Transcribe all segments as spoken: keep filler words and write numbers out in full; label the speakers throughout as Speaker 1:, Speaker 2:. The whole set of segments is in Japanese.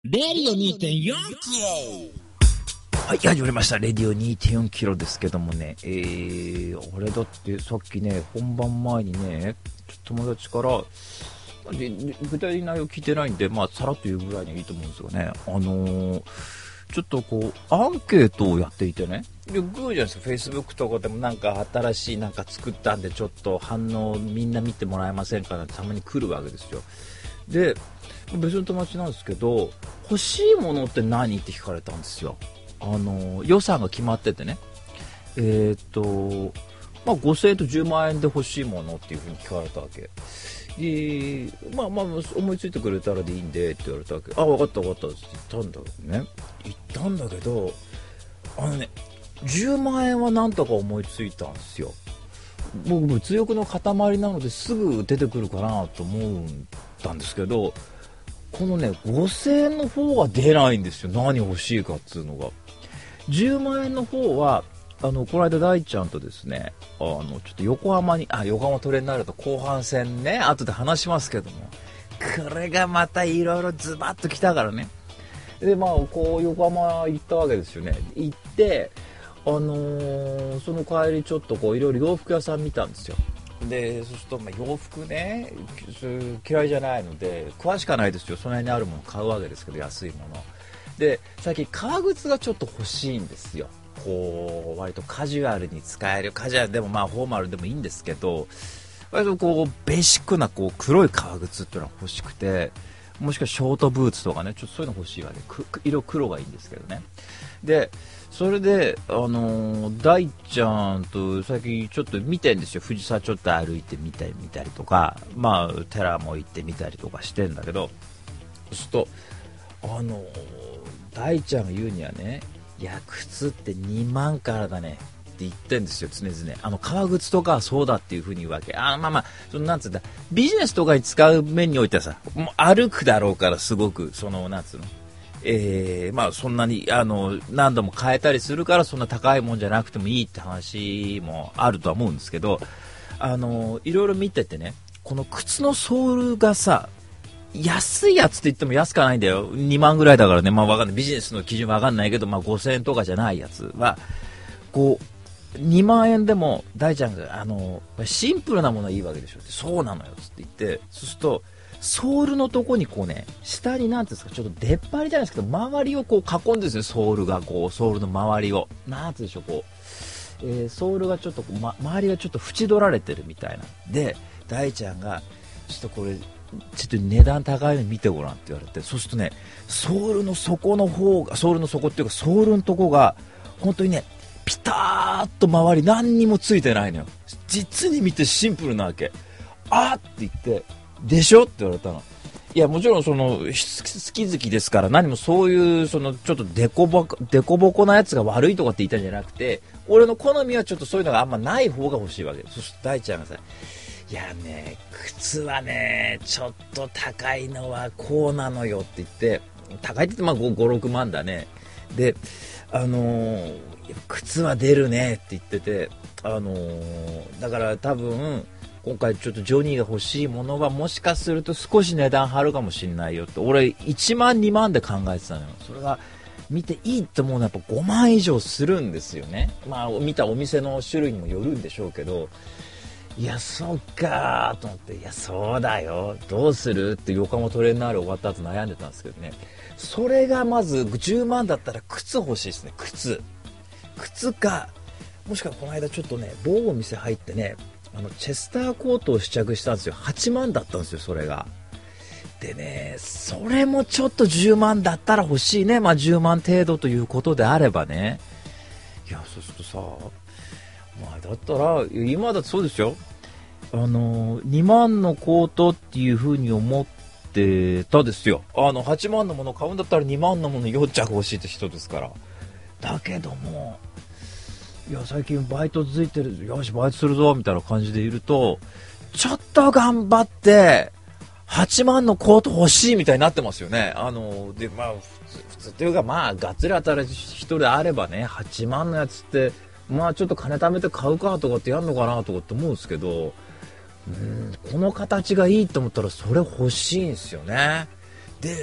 Speaker 1: レディオ にてんよん キロ。はい、始まりました。レディオ にてんよん キロですけどもね、えー、俺だってさっきね、本番前にね、友達から、で具体的な内容聞いてないんで、まあ、さらっと言うぐらいにはいいと思うんですよね。あのー、ちょっとこう、アンケートをやっていてね、で、グーじゃないですか、Facebook とかでもなんか新しいなんか作ったんで、ちょっと反応みんな見てもらえませんかなってたまに来るわけですよ。で、別の友達なんですけど、欲しいものって何って聞かれたんですよ。あの予算が決まっててね、えー、っと、まあ、ごせんえんとじゅうまんえんで欲しいものっていう風に聞かれたわけで、まあまあ思いついてくれたらでいいんでって言われたわけ。あ、分かった分かったって言ったんだけどね言ったんだけどあのねじゅうまんえんはなんとか思いついたんですよ。僕物欲の塊なのですぐ出てくるかなと思ったんですけど、このねごせんえんの方は出ないんですよ。何欲しいかっつうのが。じゅうまんえんの方はあのこの間大ちゃんとですね、あのちょっと横浜にあ横浜トレになると後半戦ね後で話しますけども、これがまたいろいろズバッときたからね。でまあこう横浜行ったわけですよね。行ってあのー、その帰りちょっとこういろいろ洋服屋さん見たんですよ。でそうすると、まあ、洋服ね嫌いじゃないので詳しくはないですよ。その辺にあるもの買うわけですけど、安いもので最近革靴がちょっと欲しいんですよ。こう割とカジュアルに使える、カジュアルでもまあフォーマルでもいいんですけど、割とこうベーシックなこう黒い革靴っていうのが欲しくて、もしくはショートブーツとかね、ちょっとそういうの欲しいわけ。色黒がいいんですけどね。でそれであのー、大ちゃんと最近ちょっと見てんですよ。藤沢ちょっと歩いてみたり見たりとか、まあ寺も行ってみたりとかしてんだけど、そうするとあのー、大ちゃんが言うにはね、いや靴ってにまんからだねって言ってんですよ。常々あの革靴とかはそうだっていう風に言うわけ。あまあまあそのなんつうんだ、ビジネスとかに使う面においてはさ、もう歩くだろうからすごくそのなんつうの、えー、まあそんなにあの何度も変えたりするからそんな高いもんじゃなくてもいいって話もあるとは思うんですけど、あのいろいろ見ててね、この靴のソールがさ、安いやつって言っても安くはないんだよ。にまんぐらいだからね。まあわかんない。ビジネスの基準わかんないけど、まあごせんえんとかじゃないやつは、こう、にまんえんでも、大ちゃんが、あの、シンプルなものはいいわけでしょって。そうなのよ。つって言って、そうすると、ソールのとこにこうね、下になんていうんですか、ちょっと出っ張りじゃないですけど、周りをこう囲んでるんですよ。ソールが、こう、ソールの周りを。なんていうんでしょう、こう、えー、ソールがちょっとこう、ま、周りがちょっと縁取られてるみたいな。で、大ちゃんが、ちょっとこれ、ちょっと値段高いの見てごらんって言われて、そうするとね、ソールの底の方が、ソールの底っていうかソールのとこが本当にね、ピターッと周り何にもついてないのよ。実に見てシンプルなわけ。あーって言って、でしょって言われたの。いやもちろんその好き好きですから、何もそういうそのちょっとデコボコデコボコなやつが悪いとかって言ったんじゃなくて、俺の好みはちょっとそういうのがあんまない方が欲しいわけ。そして大ちゃんがさ、いやね、靴はねちょっと高いのはこうなのよって言って、高いって言ってまあご、ろくまんだね。であのー、靴は出るねって言ってて、あのー、だから多分今回ちょっとジョニーが欲しいものはもしかすると少し値段張るかもしれないよって俺いちまんにまんで考えてたのよ。それが見ていいって思うのはやっぱごまん以上するんですよね。まあ見たお店の種類にもよるんでしょうけど、いやそっかーと思って、いやそうだよどうするって横浜トレーナー終わった後悩んでたんですけどね。それがまずじゅうまんだったら靴欲しいですね。靴靴か、もしくはこの間ちょっとね某お店入ってね、あのチェスターコートを試着したんですよ。はちまんだったんですよそれが。でね、それもちょっとじゅうまんだったら欲しいね。まあじゅうまん程度ということであればね。いやそうするとさ、まあだったら今だとそうですよ、あのにまんのコートっていう風に思ってたですよ。あのはちまんのもの買うんだったらにまんのものよん着欲しいって人ですから。だけどもいや最近バイト続いてる、よしバイトするぞみたいな感じでいると、ちょっと頑張ってはちまんのコート欲しいみたいになってますよね。あのでまあ普通普通っていうか、まあがっつり当たる人であればね、はちまんのやつってまあちょっと金貯めて買うかとかってやるのかなとかって思うんですけど、うんこの形がいいと思ったらそれ欲しいんですよね。で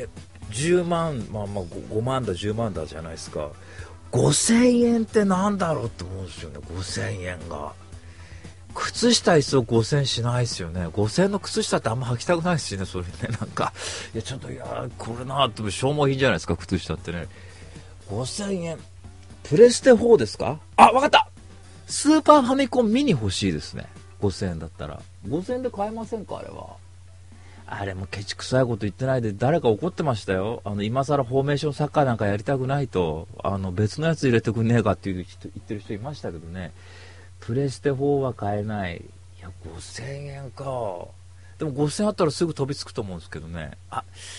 Speaker 1: じゅうまん、まあまあ ご, ごまんだじゅうまんだじゃないですか。ごせんえんってなんだろうって思うんですよね。ごせんえんが靴下一足ごせんえんしないですよね。ごせんえんの靴下ってあんま履きたくないですしね。それね、なんかいやちょっといやこれなって消耗品じゃないですか、靴下ってね。ごせんえんプレステフォーですか。あ、わかった、スーパーファミコンミニ欲しいですね。ごせんえんだったらごせんえんで買えませんか。あれはあれもケチくさいこと言ってないで誰か怒ってましたよ。あの今更フォーメーションサッカーなんかやりたくないと、あの別のやつ入れてくんねえかっていう人言ってる人いましたけどね。プレステフォーは買えない。いやごせんえんか。でもごせんえんあったらすぐ飛びつくと思うんですけどね。あ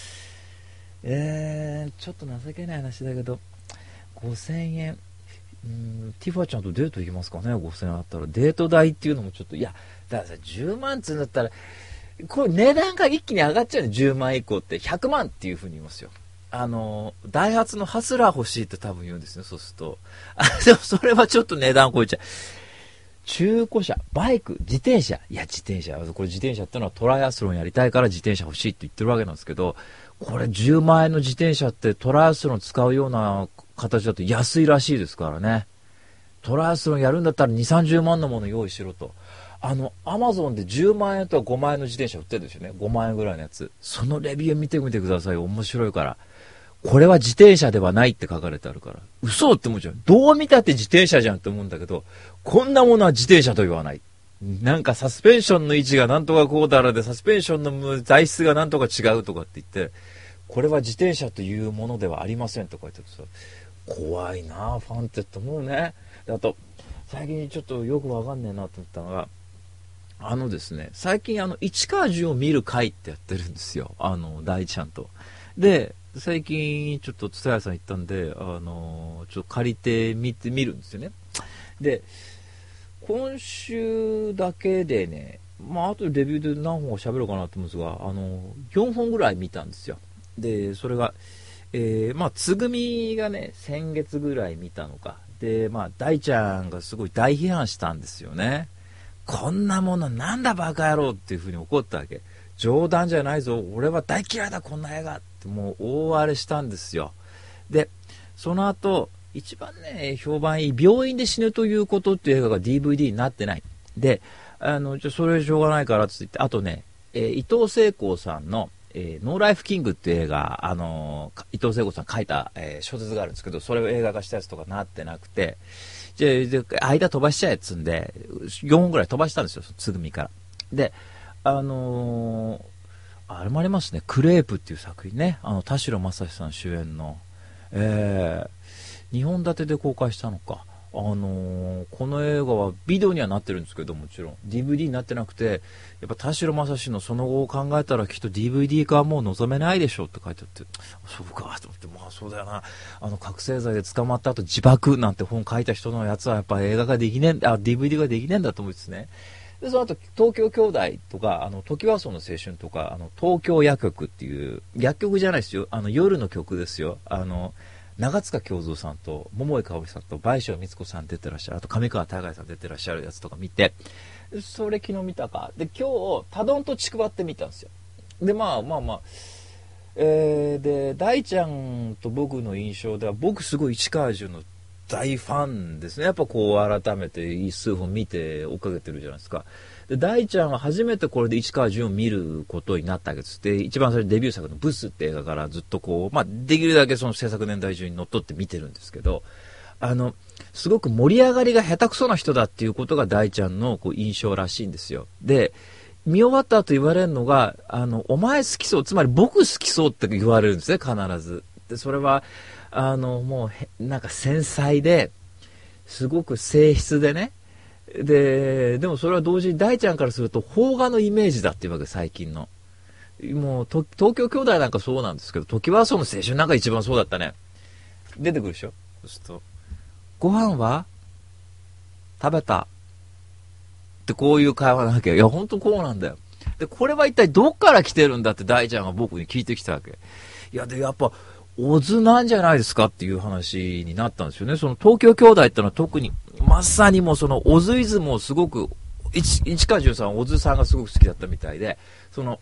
Speaker 1: えー、ちょっと情けない話だけどごせんえん、うーん、ティファちゃんとデート行きますかね。ごせんえんあったらデート代っていうのもちょっと、いやだからさじゅうまんつうんだったらこれ値段が一気に上がっちゃうね。じゅうまん以降ってひゃくまんっていう風に言いますよ。あのダイハツのハスラー欲しいって多分言うんですね。そうするとあでもそれはちょっと値段超えちゃう。中古車、バイク、自転車、いや自転車、これ自転車ってのはトライアスロンやりたいから自転車欲しいって言ってるわけなんですけど、これじゅうまんえんの自転車ってトライアスロン使うような形だと安いらしいですからね。トライアスロンやるんだったらにじゅう、さんじゅうまんのもの用意しろと。あのアマゾンでじゅうまんえんとかごまんえんの自転車売ってるんですよね。ごまんえんぐらいのやつ。そのレビュー見てみてください。面白いから。これは自転車ではないって書かれてあるから、嘘って思っちゃう。どう見たって自転車じゃんって思うんだけど、こんなものは自転車と言わない。なんかサスペンションの位置がなんとかこうだらで、サスペンションの材質がなんとか違うとかって言って、これは自転車というものではありませんとか言ってるとさ、怖いなファンってって思うね。であと最近ちょっとよくわかんねえなと思ったのが、あのですね、最近あの市川中を見る会ってやってるんですよ。あの大ちゃんと。で最近ちょっと蔦屋さん行ったんで、あのちょっと借りてみてみるんですよね。で今週だけでね、まああとレビューで何本か喋ろうかなと思うんですが、あのよんほんぐらい見たんですよ。でそれが、えー、まあつぐみがね先月ぐらい見たのかで、まあ大ちゃんがすごい大批判したんですよね。こんなものなんだバカ野郎っていう風に怒ったわけ。冗談じゃないぞ、俺は大嫌いだこんな映画ってもう大荒れしたんですよ。でその後一番ね評判いい病院で死ぬということっていう映画が ディーブイディー になってないで、あのじゃそれしょうがないからって言って、あとね、えー、伊藤聖子さんの、えー、ノーライフキングっていう映画、あのー、伊藤聖子さん書いた、えー、小説があるんですけど、それを映画化したやつとかなってなくて、じゃあ間飛ばしちゃえっつんでよんほんぐらい飛ばしたんですよ、つぐみから。であのー、あれもありますね、クレープっていう作品ね、あの田代正史さん主演の、えー、にほん立てで公開したのか。あのー、この映画はビデオにはなってるんですけど、もちろん ディーブイディー になってなくて、やっぱ田代正史のその後を考えたらきっと ディーブイディー 化はもう望めないでしょって書いてあって、そうかと思って、まあそうだよな、あの覚醒剤で捕まった後自爆なんて本書いた人のやつはやっぱ映画ができねえ、あ ディーブイディー ができねえんだと思うんですね。でその後東京兄弟とか、あのトキワ荘の青春とか、あの東京夜曲っていう薬局じゃないですよ、あの夜の曲ですよ。あの長塚京三さんと桃井かおりさんと倍賞美津子さん出てらっしゃる、あと上川隆也さん出てらっしゃるやつとか見て、それ昨日見たかで、今日タドンとちくばって見たんですよ。でまあまあまあ、えー、で大ちゃんと僕の印象では、僕すごい市川中の大ファンですね。やっぱこう改めて数本見て追っかけてるじゃないですか。で大ちゃんは初めてこれで市川中を見ることになったわけです。で一番最初デビュー作のブスって映画からずっとこう、まあ、できるだけその制作年代中にのっとって見てるんですけど、あのすごく盛り上がりが下手くそな人だっていうことが大ちゃんのこう印象らしいんですよ。で見終わった後言われるのが、あのお前好きそう、つまり僕好きそうって言われるんですね、必ず。でそれはあのもうなんか繊細ですごく静筆でね、ででもそれは同時に大ちゃんからすると邦画のイメージだっていうわけ、最近の。もう東京兄弟なんかそうなんですけど、時はその青春なんか一番そうだったね。出てくるでしょ。そうするとご飯は食べたってこういう会話なわけ。いや本当こうなんだよ。でこれは一体どっから来てるんだって大ちゃんが僕に聞いてきたわけ。いやでやっぱオズなんじゃないですかっていう話になったんですよね。その東京兄弟ってのは特にまさにもうそのオズイズムをすごく、市川中さんオズさんがすごく好きだったみたいで、その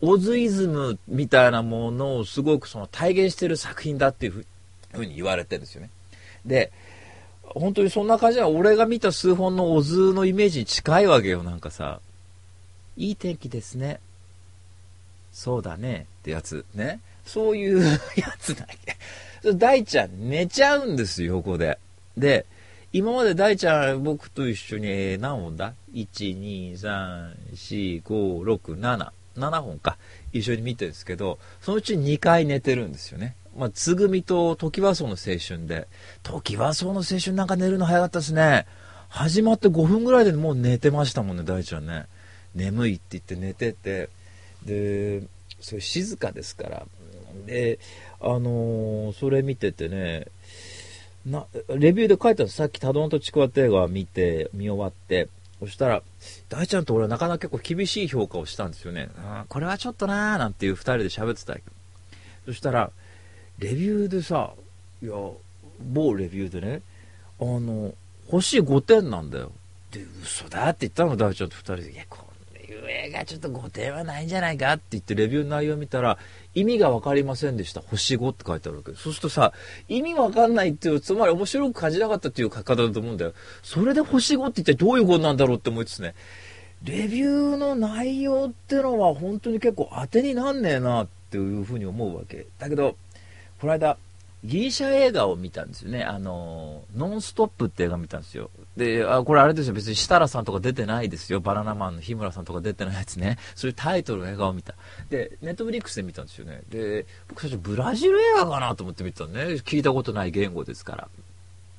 Speaker 1: オズイズムみたいなものをすごくその体現してる作品だっていうふうに言われてるんですよね。で、本当にそんな感じは俺が見た数本のオズのイメージに近いわけよ。なんかさ、いい天気ですね。そうだねってやつね。そういうやつだけ。大ちゃん寝ちゃうんですよ、横で。で、今まで大ちゃん僕と一緒に、えー、何本だ ?いち、に、さん、よん、ご、ろく、なな。ななほんか。一緒に見てるんですけど、そのうちにかい寝てるんですよね。まあ、つぐみとトキワ荘の青春で。トキワ荘の青春なんか寝るの早かったですね。始まってごふんぐらいでもう寝てましたもんね、大ちゃんね。眠いって言って寝てて。で、それ静かですから。で、あのー、それ見ててね、なレビューで書いたの、さっきたどんとちくわって映画を見て見終わって、そしたら大ちゃんと俺はなかなか結構厳しい評価をしたんですよね。あ、これはちょっとなーなんていうふたりで喋ってた。そしたらレビューでさ、いや某レビューでね、あの星ごてんなんだよ。で、嘘だって言ったの、大ちゃんとふたりで。いや、こういう映画ちょっとごてんはないんじゃないかって言ってレビューの内容を見たら、意味が分かりませんでした。星ごって書いてあるわけ。そうするとさ、意味分かんないっていう、つまり面白く感じなかったっていう書き方だと思うんだよ。それで星ごって一体どういうことなんだろうって思いつつね、レビューの内容ってのは本当に結構当てになんねえなっていうふうに思うわけ。だけど、この間、ギリシャ映画を見たんですよね。あの、ノンストップって映画見たんですよ。で、あ、これあれですよ。別に設楽さんとか出てないですよ。バナナマンの日村さんとか出てないやつね。そういうタイトルの映画を見た。で、ネットフリックスで見たんですよね。で、僕最初ブラジル映画かなと思って見たのね。聞いたことない言語ですから。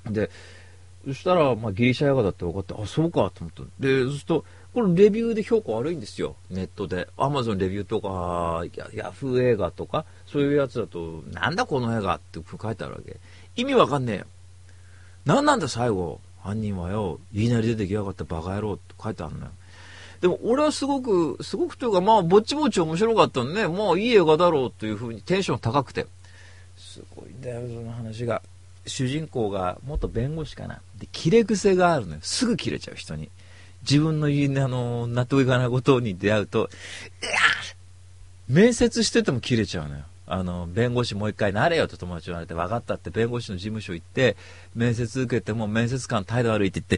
Speaker 1: で、そしたら、まあ、ギリシャ映画だって分かって、あ、そうかと思った。で、そうすると、これレビューで評価悪いんですよ。ネットで。アマゾンレビューとか、ヤフー映画とか、そういうやつだと、なんだこの映画って書いてあるわけ。意味わかんねえよ。なんなんだ最後。犯人はよ、いきなり出てきやがったバカ野郎って書いてあるのよ。でも俺はすごく、すごくというか、まあ、ぼちぼち面白かったんでね、まあ、いい映画だろうというふうにテンション高くて。すごいんだよ、その話が。主人公が元弁護士かな。で、切れ癖があるのよ。すぐ切れちゃう人に。自分の言う、あの、納得いかないことに出会うと、いや面接してても切れちゃうのよ。あの、弁護士もう一回なれよと友達に言われて、分かったって弁護士の事務所行って、面接受けても面接官態度悪いって言って、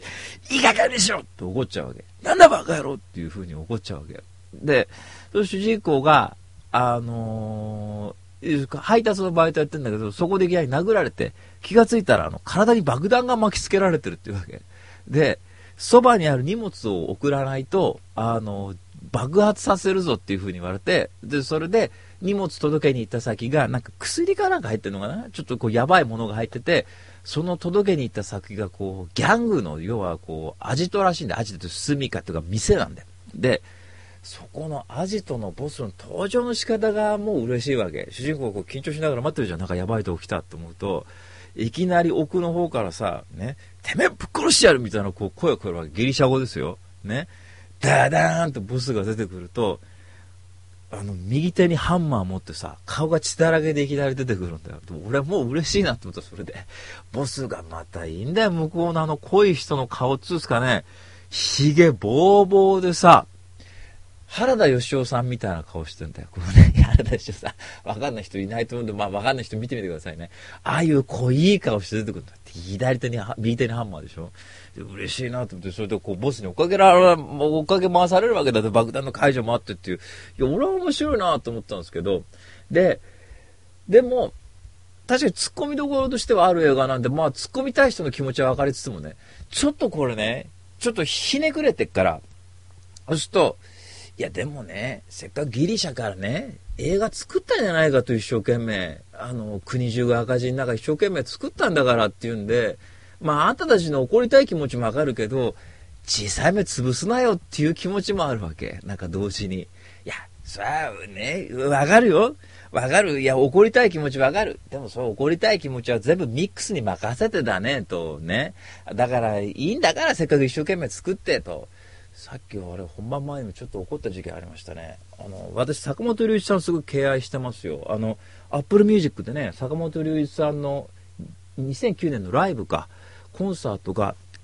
Speaker 1: いい加減にしろって怒っちゃうわけ。なんだバカ野郎っていう風に怒っちゃうわけ。で、その主人公が、あのー、配達のバイトやってんだけど、そこでいきなり殴られて、気がついたら、あの、体に爆弾が巻きつけられてるっていうわけ。で、そばにある荷物を送らないと、あの、爆発させるぞっていう風に言われて、で、それで荷物届けに行った先が、なんか薬かなんか入ってるのかな、ちょっとこうやばいものが入ってて、その届けに行った先がこう、ギャングの、要はこう、アジトらしいんだ。アジトって住みかっていうか店なんだよ。で、そこのアジトのボスの登場の仕方がもう嬉しいわけ。主人公がこう緊張しながら待ってるじゃん。なんかやばいとこ来たと思うと、いきなり奥の方からさ、ね、てめえぶっ殺してやるみたいなこう声が来るわけ。ギリシャ語ですよ。ね。ダダーンとボスが出てくると、あの、右手にハンマー持ってさ、顔が血だらけでいきなり出てくるんだよ。俺はもう嬉しいなって思った、それで。ボスがまたいいんだよ、向こうのあの濃い人の顔っつうすかね、ひげぼうぼうでさ、原田義雄さんみたいな顔してんだよ。このね、原田義雄さん。わかんない人いないと思うんで、まあわかんない人見てみてくださいね。ああいう濃い顔して出てくるんだって。左手に、右手にハンマーでしょ。で嬉しいなと思って、それでこうボスに追っかけられ、追っかけ回されるわけだって、爆弾の解除もあってっていう。いや、俺は面白いなと思ったんですけど、で、でも、確かに突っ込みどころとしてはある映画なんで、まあ突っ込みたい人の気持ちは分かりつつもね、ちょっとこれね、ちょっとひねくれてっから、そうすると、いやでもね、せっかくギリシャからね、映画作ったんじゃないかと一生懸命、あの、国中が赤字の中一生懸命作ったんだからっていうんで、まああんたたちの怒りたい気持ちもわかるけど、小さい目潰すなよっていう気持ちもあるわけ。なんか同時に。いや、そりゃね、わかるよ。わかる。いや、怒りたい気持ちわかる。でもそう怒りたい気持ちは全部ミックスに任せてだね、とね。だからいいんだからせっかく一生懸命作ってと。さっきはあれ本番前にもちょっと怒った時期ありましたね。あの私坂本龍一さんすごく敬愛してますよ。あのアップルミュージックでね、坂本龍一さんのにせんきゅうねんのライブかコンサートが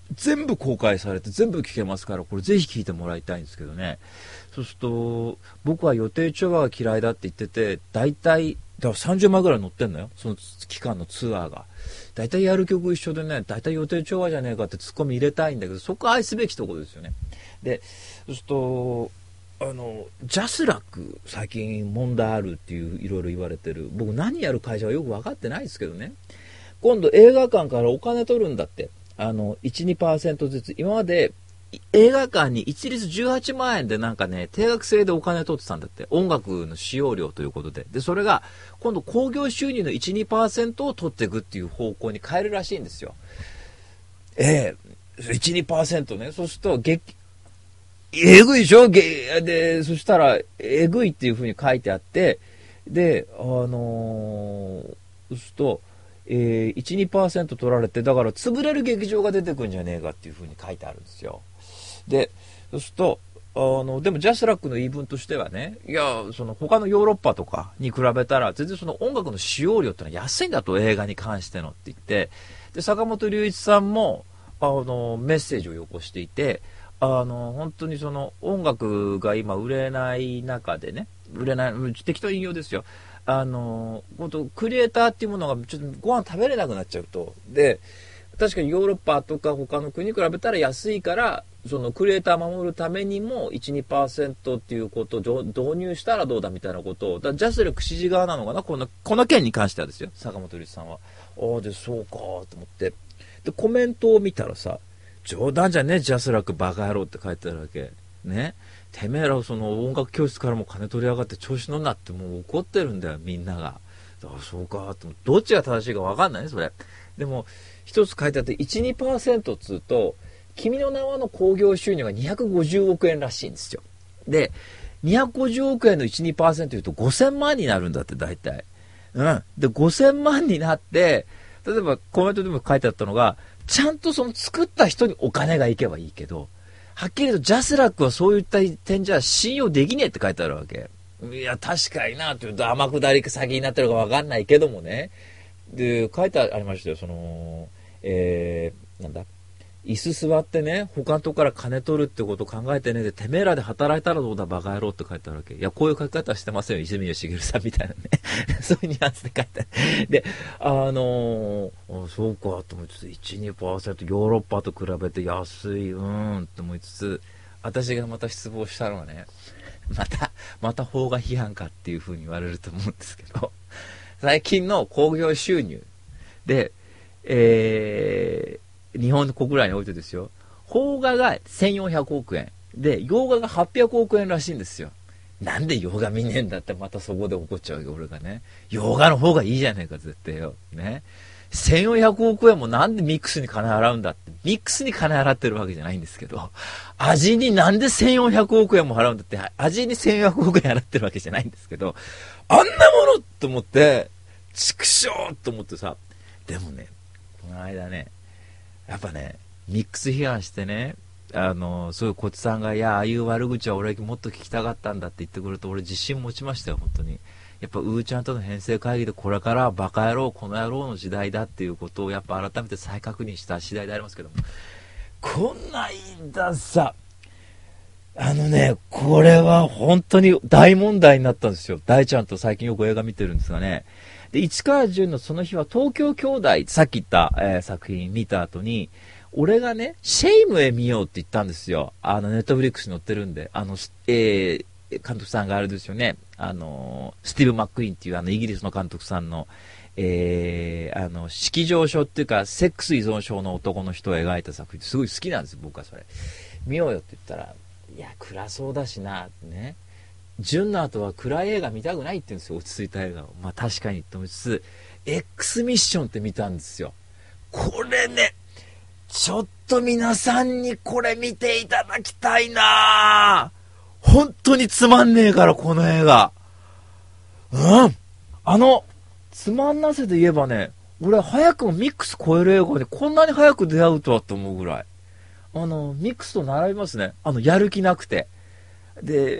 Speaker 1: 全部公開されて全部聞けますから、これぜひ聞いてもらいたいんですけどね。そうすると、僕は予定調和が嫌いだって言ってて、大体、だからさんじゅうまいぐらい乗ってんのよ。その期間のツアーが。大体やる曲一緒でね、大体予定調和じゃねえかってツッコミ入れたいんだけど、そこは愛すべきところですよね。で、そうすると、あの、ジャスラック、最近問題あるっていう、いろいろ言われてる。僕何やる会社はよく分かってないですけどね。今度映画館からお金取るんだって。あの、いち、にパーセントずつ。今まで映画館に一律じゅうはちまんえんでなんかね、定額制でお金取ってたんだって。音楽の使用料ということで。で、それが今度興行収入のいち、にパーセントを取っていくっていう方向に変えるらしいんですよ。ええ、いち、にパーセントね。そうすると、劇、えぐいでしょげで、そしたら、えぐいっていう風に書いてあって、で、あのー、そうすると、えー、いち、にパーセント取られて、だから潰れる劇場が出てくんじゃねえかっていう風に書いてあるんですよ。で、そうすると、あの、でもジャスラックの言い分としてはね、いや、その他のヨーロッパとかに比べたら、全然その音楽の使用料ってのは安いんだと、映画に関してのって言って、で、坂本龍一さんも、あの、メッセージをよこしていて、あの、本当にその音楽が今売れない中でね、売れない、適当引用ですよ。あの、本当クリエイターっていうものがちょっとご飯食べれなくなっちゃうと。で、確かにヨーロッパとか他の国に比べたら安いから、そのクリエイターを守るためにもいち、にパーセント っていうことを導入したらどうだみたいなことを、だジャスラック支持側なのかな、この、この件に関してはですよ、坂本龍一さんは。ああ、で、そうか、と思って。で、コメントを見たらさ、冗談じゃねえ、ジャスラックバカ野郎って書いてあるわけ。ね。てめえらその音楽教室からも金取りやがって調子乗んなってもう怒ってるんだよ、みんなが。ああ、そうか、って。どっちが正しいか分かんないね、それ。でも、一つ書いてあって、いち、にパーセント っつうと、君の名はの興行収入がにひゃくごじゅうおくえんらしいんですよ。で、にひゃくごじゅうおくえんのいち、にパーセント 言うとごせんまんになるんだって、大体。うん。で、ごせんまんになって、例えばコメントでも書いてあったのが、ちゃんとその作った人にお金がいけばいいけど、はっきりとジャスラックはそういった点じゃ信用できねえって書いてあるわけ。いや、確かになって言うと天下り先になってるかわかんないけどもね。で、書いてありましたよ、その、えー、なんだ。椅子座ってね、他のとこから金取るってことを考えてね、で、てめえらで働いたらどうだバカ野郎って書いてあるわけ。いや、こういう書き方してませんよ、泉谷しげるさんみたいなね。そういうニュアンスで書いてある。で、あのー、あそうか、と思いつつ、いち、にパーセント ヨーロッパと比べて安い、うーん、と思いつつ、私がまた失望したのはね、また、また邦画批判かっていう風に言われると思うんですけど、最近の興行収入で、えー、日本国内においてですよ、邦画がせんよんひゃくおくえんで、洋画がはっぴゃくおくえんらしいんですよ。なんで洋画見ねえんだってまたそこで怒っちゃうよ、俺がね。洋画の方がいいじゃねえか、絶対よ。ね。せんよんひゃくおくえんもなんでミックスに金払うんだって。ミックスに金払ってるわけじゃないんですけど、味になんでせんよんひゃくおくえんも払うんだって、味にせんよんひゃくおくえん払ってるわけじゃないんですけど、あんなものと思って、畜生と思ってさ、でもね、この間ね、やっぱね、ミックス批判してね、あの、そういうこっちさんが、いや、ああいう悪口は俺もっと聞きたかったんだって言ってくると、俺自信持ちましたよ、本当に。やっぱ、うーちゃんとの編成会議で、これからはバカ野郎、この野郎の時代だっていうことを、やっぱ改めて再確認した次第でありますけども。こないださ、あのね、これは本当に大問題になったんですよ。大ちゃんと最近よく映画見てるんですがね。で、市川淳のその日は東京兄弟、さっき言った、えー、作品見た後に、俺がね、シェイムへ見ようって言ったんですよ。あの、ネットフリックスに載ってるんで。あの、えー、監督さんがあれですよね。あの、スティーブ・マックイーンっていうあの、イギリスの監督さんの、えー、あの、色情症っていうか、セックス依存症の男の人を描いた作品すごい好きなんですよ、僕はそれ。見ようよって言ったら、いや、暗そうだしな、ね。純の後は暗い映画見たくないって言うんですよ、落ち着いた映画を。まあ確かにと思いつつ、X ミッションって見たんですよ。これね、ちょっと皆さんにこれ見ていただきたいなぁ。本当につまんねえから、この映画。うん。あの、つまんなせで言えばね、俺早くもミックス超える映画にこんなに早く出会うとはと思うぐらい。あの、ミックスと並びますね。あの、やる気なくて。で、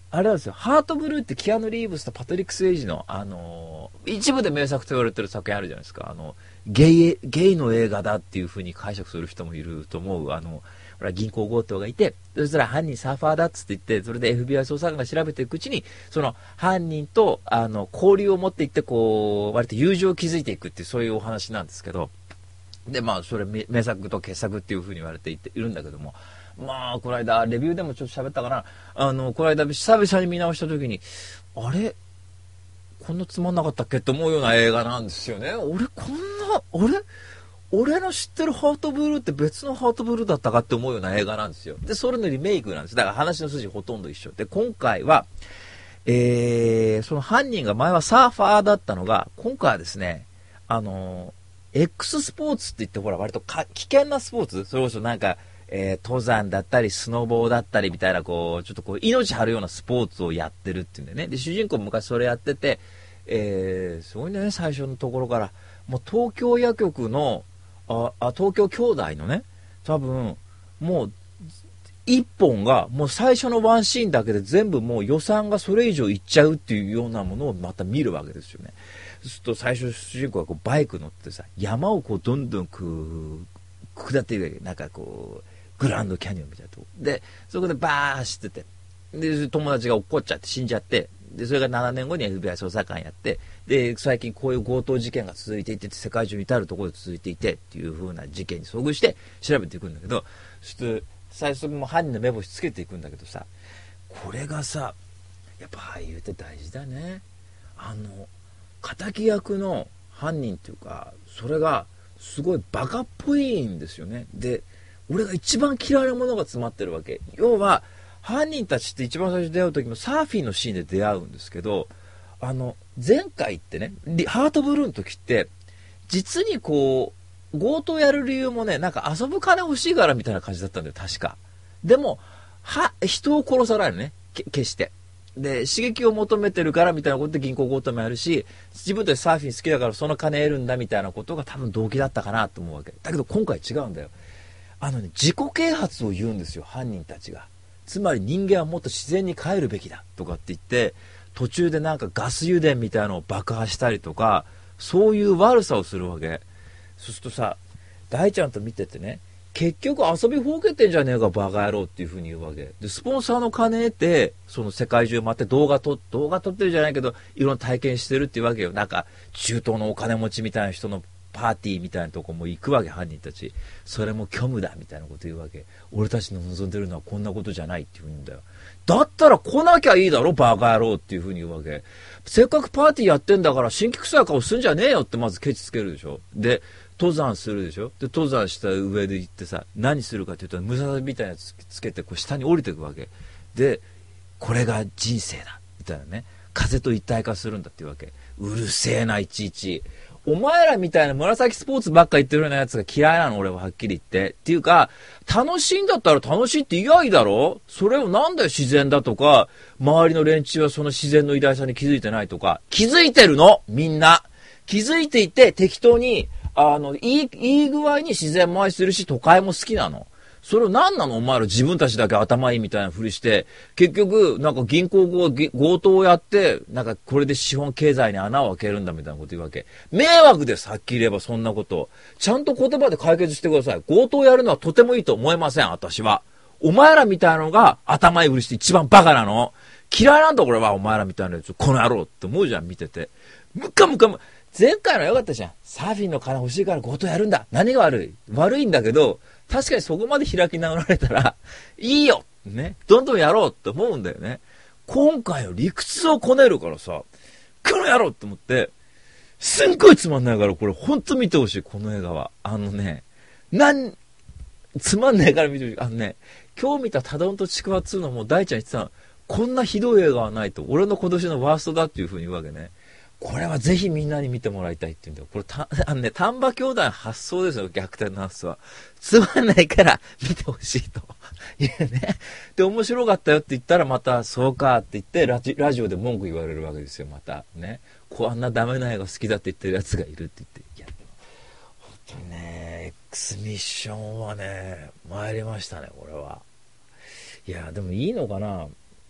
Speaker 1: あれなんですよ、ハートブルーってキアヌ・リーブスとパトリック・スエイジの、あのー一部で名作と言われてる作品あるじゃないですか。あの、ゲイ、ゲイの映画だっていう風に解釈する人もいると思う。あの、ほら銀行強盗がいて、そしたら犯人サーファーだっつって言って、それで エフビーアイ 捜査官が調べていくうちに、その犯人と、あの、交流を持っていって、こう、割と友情を築いていくっていう、そういうお話なんですけど、で、まあ、それ名作と傑作っていう風に言われていているんだけども、まあ、この間、レビューでもちょっと喋ったかな。あの、この間、久々に見直した時に、あれこんなつまんなかったっけって思うような映画なんですよね。俺、こんな、俺俺の知ってるハートブルーって別のハートブルーだったかって思うような映画なんですよ。で、それのリメイクなんです。だから話の筋ほとんど一緒。で、今回は、えー、その犯人が前はサーファーだったのが、今回はですね、あのー、X スポーツって言って、ほら、割とか危険なスポーツ、それこそなんか、えー、登山だったり、スノボーだったりみたいな、こう、ちょっとこう、命張るようなスポーツをやってるっていうんでね。で、主人公も昔それやってて、えー、すごいね、最初のところから。もう東京夜局の、あ、あ東京兄弟のね、多分、もう、一本が、もう最初のワンシーンだけで全部もう予算がそれ以上いっちゃうっていうようなものをまた見るわけですよね。そうすると最初主人公がこうバイク乗ってさ、山をこうどんどんこう、下っていくわけ。なんかこう、グランドキャニオンみたいなとこ。で、そこでバー走ってて、で、友達が落っこっちゃって死んじゃって、で、それがななねんごに エフビーアイ 捜査官やって、で、最近こういう強盗事件が続いていて、世界中に至るところで続いていてっていう風な事件に遭遇して調べていくんだけど、そして最初も犯人の目星つけていくんだけどさ、これがさ、やっぱ俳優って大事だね。あの、敵役の犯人っていうか、それがすごいバカっぽいんですよね。で、俺が一番嫌いなものが詰まってるわけ。要は、犯人たちって一番最初に出会う時のサーフィンのシーンで出会うんですけど、あの、前回ってね、ハートブルーの時って、実にこう、強盗やる理由もね、なんか遊ぶ金欲しいからみたいな感じだったんだよ、確か。でも、は、人を殺さないのね、決して。で、刺激を求めてるからみたいなことで銀行強盗もやるし、自分たちサーフィン好きだからその金得るんだみたいなことが多分動機だったかなと思うわけ。だけど今回違うんだよ。あのね、自己啓発を言うんですよ、犯人たちが。つまり人間はもっと自然に帰るべきだとかって言って、途中でなんかガス油田みたいなのを爆破したりとか、そういう悪さをするわけ。そうするとさ、大ちゃんと見ててね、結局遊びほうけてんじゃねえかバカ野郎っていう風に言うわけで、スポンサーの金得てその世界中回って動画撮動画撮ってるじゃないけど、いろんな体験してるっていうわけよ。なんか中東のお金持ちみたいな人のパーティーみたいなとこも行くわけ、犯人たち。それも虚無だみたいなこと言うわけ。俺たちの望んでるのはこんなことじゃないって言うんだよ。だったら来なきゃいいだろバカ野郎っていう風に言うわけ。せっかくパーティーやってんだから新規臭い顔すんじゃねえよってまずケチつけるでしょ。で登山するでしょ。で登山した上で行ってさ、何するかっていうとムササビみたいなやつつけてこう下に降りていくわけで、これが人生だみたいなね、風と一体化するんだっていうわけ。うるせえないちいち。お前らみたいな紫スポーツばっか言ってるようなやつが嫌いなの、俺ははっきり言って。っていうか、楽しいんだったら楽しいって言いいだろ。それをなんだよ自然だとか、周りの連中はその自然の偉大さに気づいてないとか、気づいてるのみんな。気づいていて適当に、あの、いい、いい具合に自然も愛するし、都会も好きなの。それを何なのお前ら自分たちだけ頭いいみたいなふりして、結局、なんか銀行強盗をやって、なんかこれで資本経済に穴を開けるんだみたいなこと言うわけ。迷惑です、はっきり言えばそんなこと。ちゃんと言葉で解決してください。強盗やるのはとてもいいと思えません、私は。お前らみたいなのが頭いいふりして一番バカなの。嫌いなんだこれは、お前らみたいなやつ、この野郎って思うじゃん、見てて。むかむかむ。前回の良かったじゃん。サーフィンの金欲しいから強盗やるんだ。何が悪い？悪いんだけど、確かにそこまで開き直られたら、いいよね。どんどんやろうって思うんだよね。今回は理屈をこねるからさ、この野郎って思って、すんごいつまんないから、これほんと見てほしい、この映画は。あのね、なん、つまんないから見てほしい。あのね、今日見たタドンとちくわにのも大ちゃん言ってたの、こんなひどい映画はないと。俺の今年のワーストだっていう風に言うわけね。これはぜひみんなに見てもらいたいって言うんだよ。これた、あのね、丹波兄弟発想ですよ、逆転の発想は。つまんないから見てほしいというね。で、面白かったよって言ったらまた、そうかって言ってラジ、ラジオで文句言われるわけですよ、また。ね。こんなダメな映画好きだって言ってるやつがいるって言って。いや、本当にね、X ミッションはね、参りましたね、これは。いや、でもいいのかな。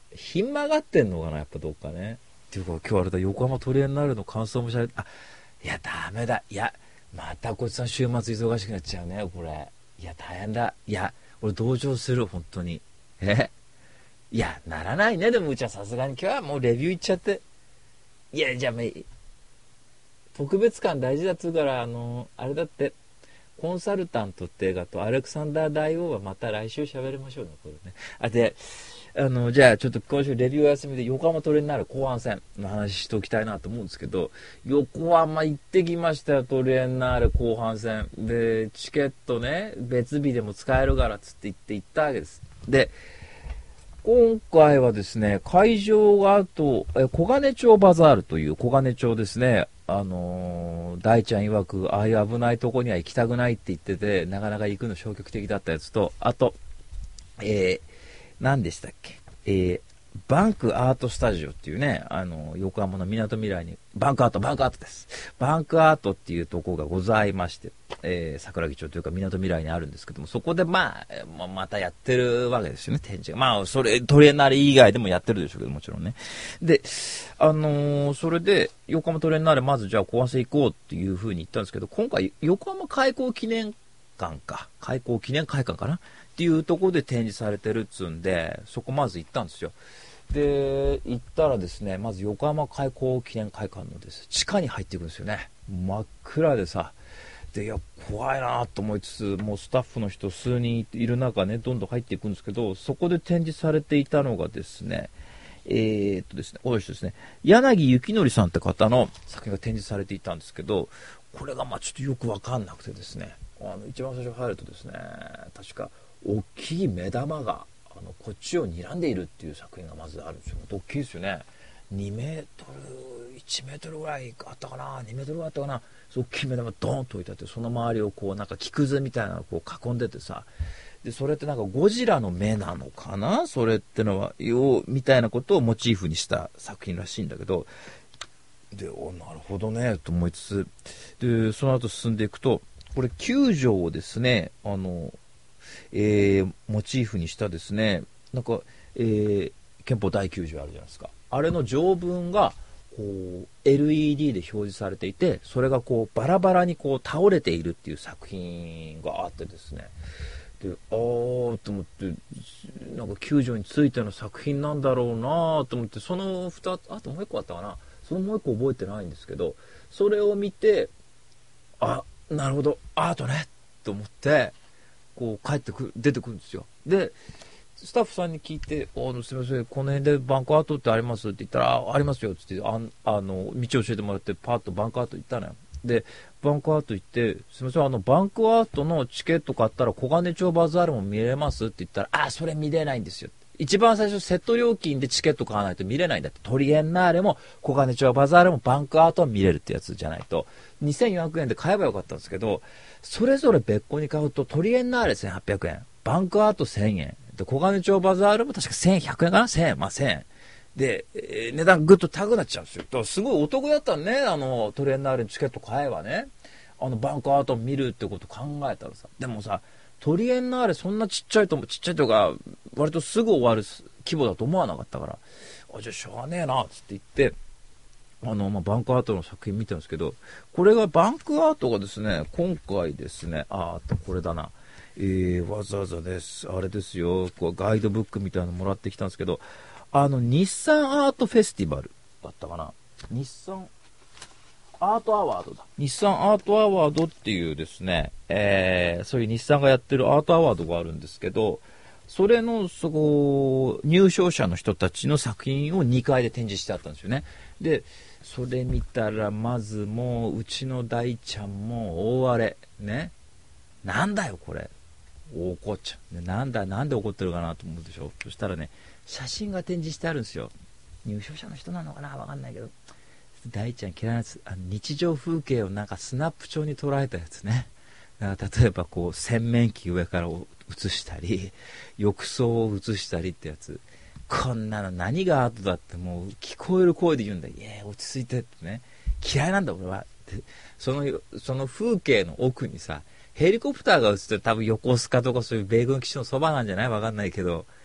Speaker 1: ひん曲がってんのかな、やっぱどっかね。っていうか今日あれだ、横浜トリエンナーレの感想もしゃべあ、いやダメだ、いやまたこいつさん週末忙しくなっちゃうねこれ。いや大変だ、いや俺同情する本当に。えいやならないね。でもうちはさすがに今日はもうレビューいっちゃって。いやじゃあ特別感大事だっつうから、あのあれだって、コンサルタントって映画とアレクサンダー大王はまた来週喋りましょうねこれね。あであのじゃあちょっと今週レビューお休みで横浜トレーナーレ後半戦の話しておきたいなと思うんですけど、横浜行ってきましたよ、トレーナーレ後半戦で。チケットね別日でも使えるからっつって言って行ったわけです。で今回はですね、会場があと小金町バザールという小金町ですね。あのー、大ちゃん曰くああいう危ないとこには行きたくないって言ってて、なかなか行くの消極的だったやつと、あとえー、何でしたっけ、えー、バンクアートスタジオっていうね、あの横浜のみなとみらいにバンクアートバンクアートですバンクアートっていうところがございまして、えー、桜木町というかみなとみらいにあるんですけども、そこでまあ、まあ、またやってるわけですよね、展示が。まあそれトレーナーレ以外でもやってるでしょうけどもちろんね。であのー、それで横浜トレーナーレまずじゃあ後半戦行こうっていう風に言ったんですけど、今回横浜開港記念館か開港記念会館かなっていうところで展示されてるっつうんで、そこまず行ったんですよ。で行ったらですね、まず横浜開港記念会館のです地下に入っていくんですよね。真っ暗でさ、でいや怖いなと思いつつ、もうスタッフの人数人いる中ね、どんどん入っていくんですけど、そこで展示されていたのがですね、えー、っとですね、おいしいですね、柳幸則さんって方の作品が展示されていたんですけど、これがまあちょっとよく分かんなくてですね、あの一番最初入るとですね、確か大きい目玉があのこっちを睨んでいるっていう作品がまずあるんですよ。大きいですよね。にメートルいちメートルぐらいあったかな、にメートルぐらいあったかな。大きい目玉ドーンと置いてあって、その周りをこうなんか木くずみたいなのをこう囲んでてさ、でそれってなんかゴジラの目なのかな、それってのはよみたいなことをモチーフにした作品らしいんだけど、でおなるほどねと思いつつ、でその後進んでいくと、これきゅう条をですね、あの、えー、モチーフにしたですね、なんか、えー、憲法だいきゅう条あるじゃないですか。あれの条文がこう エルイーディー で表示されていて、それがこうバラバラにこう倒れているっていう作品があってですね、であーと思って、なんかきゅう条についての作品なんだろうなと思って、そのふたつ、あともういっこあったかな、そのもういっこ覚えてないんですけど、それを見て、あ、なるほどアートねと思って、こう帰ってくる出てくるんですよ。でスタッフさんに聞いて、あのすみませんこの辺でバンクアートってありますって言ったら、 あ, ありますよって言って、ああの道を教えてもらって、パッとバンクアート行ったのよ。でバンクアート行って、すみませんあのバンクアートのチケット買ったら小金町バザールも見れますって言ったら、あそれ見れないんですよ。一番最初セット料金でチケット買わないと見れないんだって。トリエンナーレも小金町バザールもバンクアートは見れるってやつじゃないとにせんよんひゃくえんで買えばよかったんですけど、それぞれ別個に買うとトリエンナーレせんはっぴゃくえん、バンクアートせんえんで、小金町バザールも確かせんひゃくえんかな、せんえん、まあせんえんで、えー、値段ぐっと高くなっちゃうんですよ。だからすごいお得だったのね、あのトリエンナーレのチケット買えばね、あのバンクアート見るってこと考えたらさ、でもさトリエンナーレそんなちっちゃいとちっちゃいとか割とすぐ終わる規模だと思わなかったから、あじゃあしょうがねえなっつって言って、あの、まあ、バンクアートの作品見てるんですけど、これがバンクアートがですね、今回ですね、ああとこれだな、えー、わざわざですあれですよ、こうガイドブックみたいなのもらってきたんですけど、あの日産アートフェスティバルだったかな、日産アートアワードだ。日産アートアワードっていうですね、えー、そういう日産がやってるアートアワードがあるんですけど、それのそこ入賞者の人たちの作品をにかいで展示してあったんですよね。で、それ見たらまずもううちの大ちゃんも大荒れね。なんだよこれ。怒っちゃう。なんだなんで怒ってるかなと思うでしょ。そしたらね、写真が展示してあるんですよ。入賞者の人なのかなわかんないけど。大ちゃん嫌いなやつ、あの日常風景をなんかスナップ調に捉えたやつね。だから例えばこう洗面器上から写したり浴槽を写したりってやつ、こんなの何がアートだってもう聞こえる声で言うんだ。いや落ち着いてってね、嫌いなんだ俺は。でそのその風景の奥にさヘリコプターが映ってる、多分横須賀とかそういう米軍基地のそばなんじゃない、わかんないけど、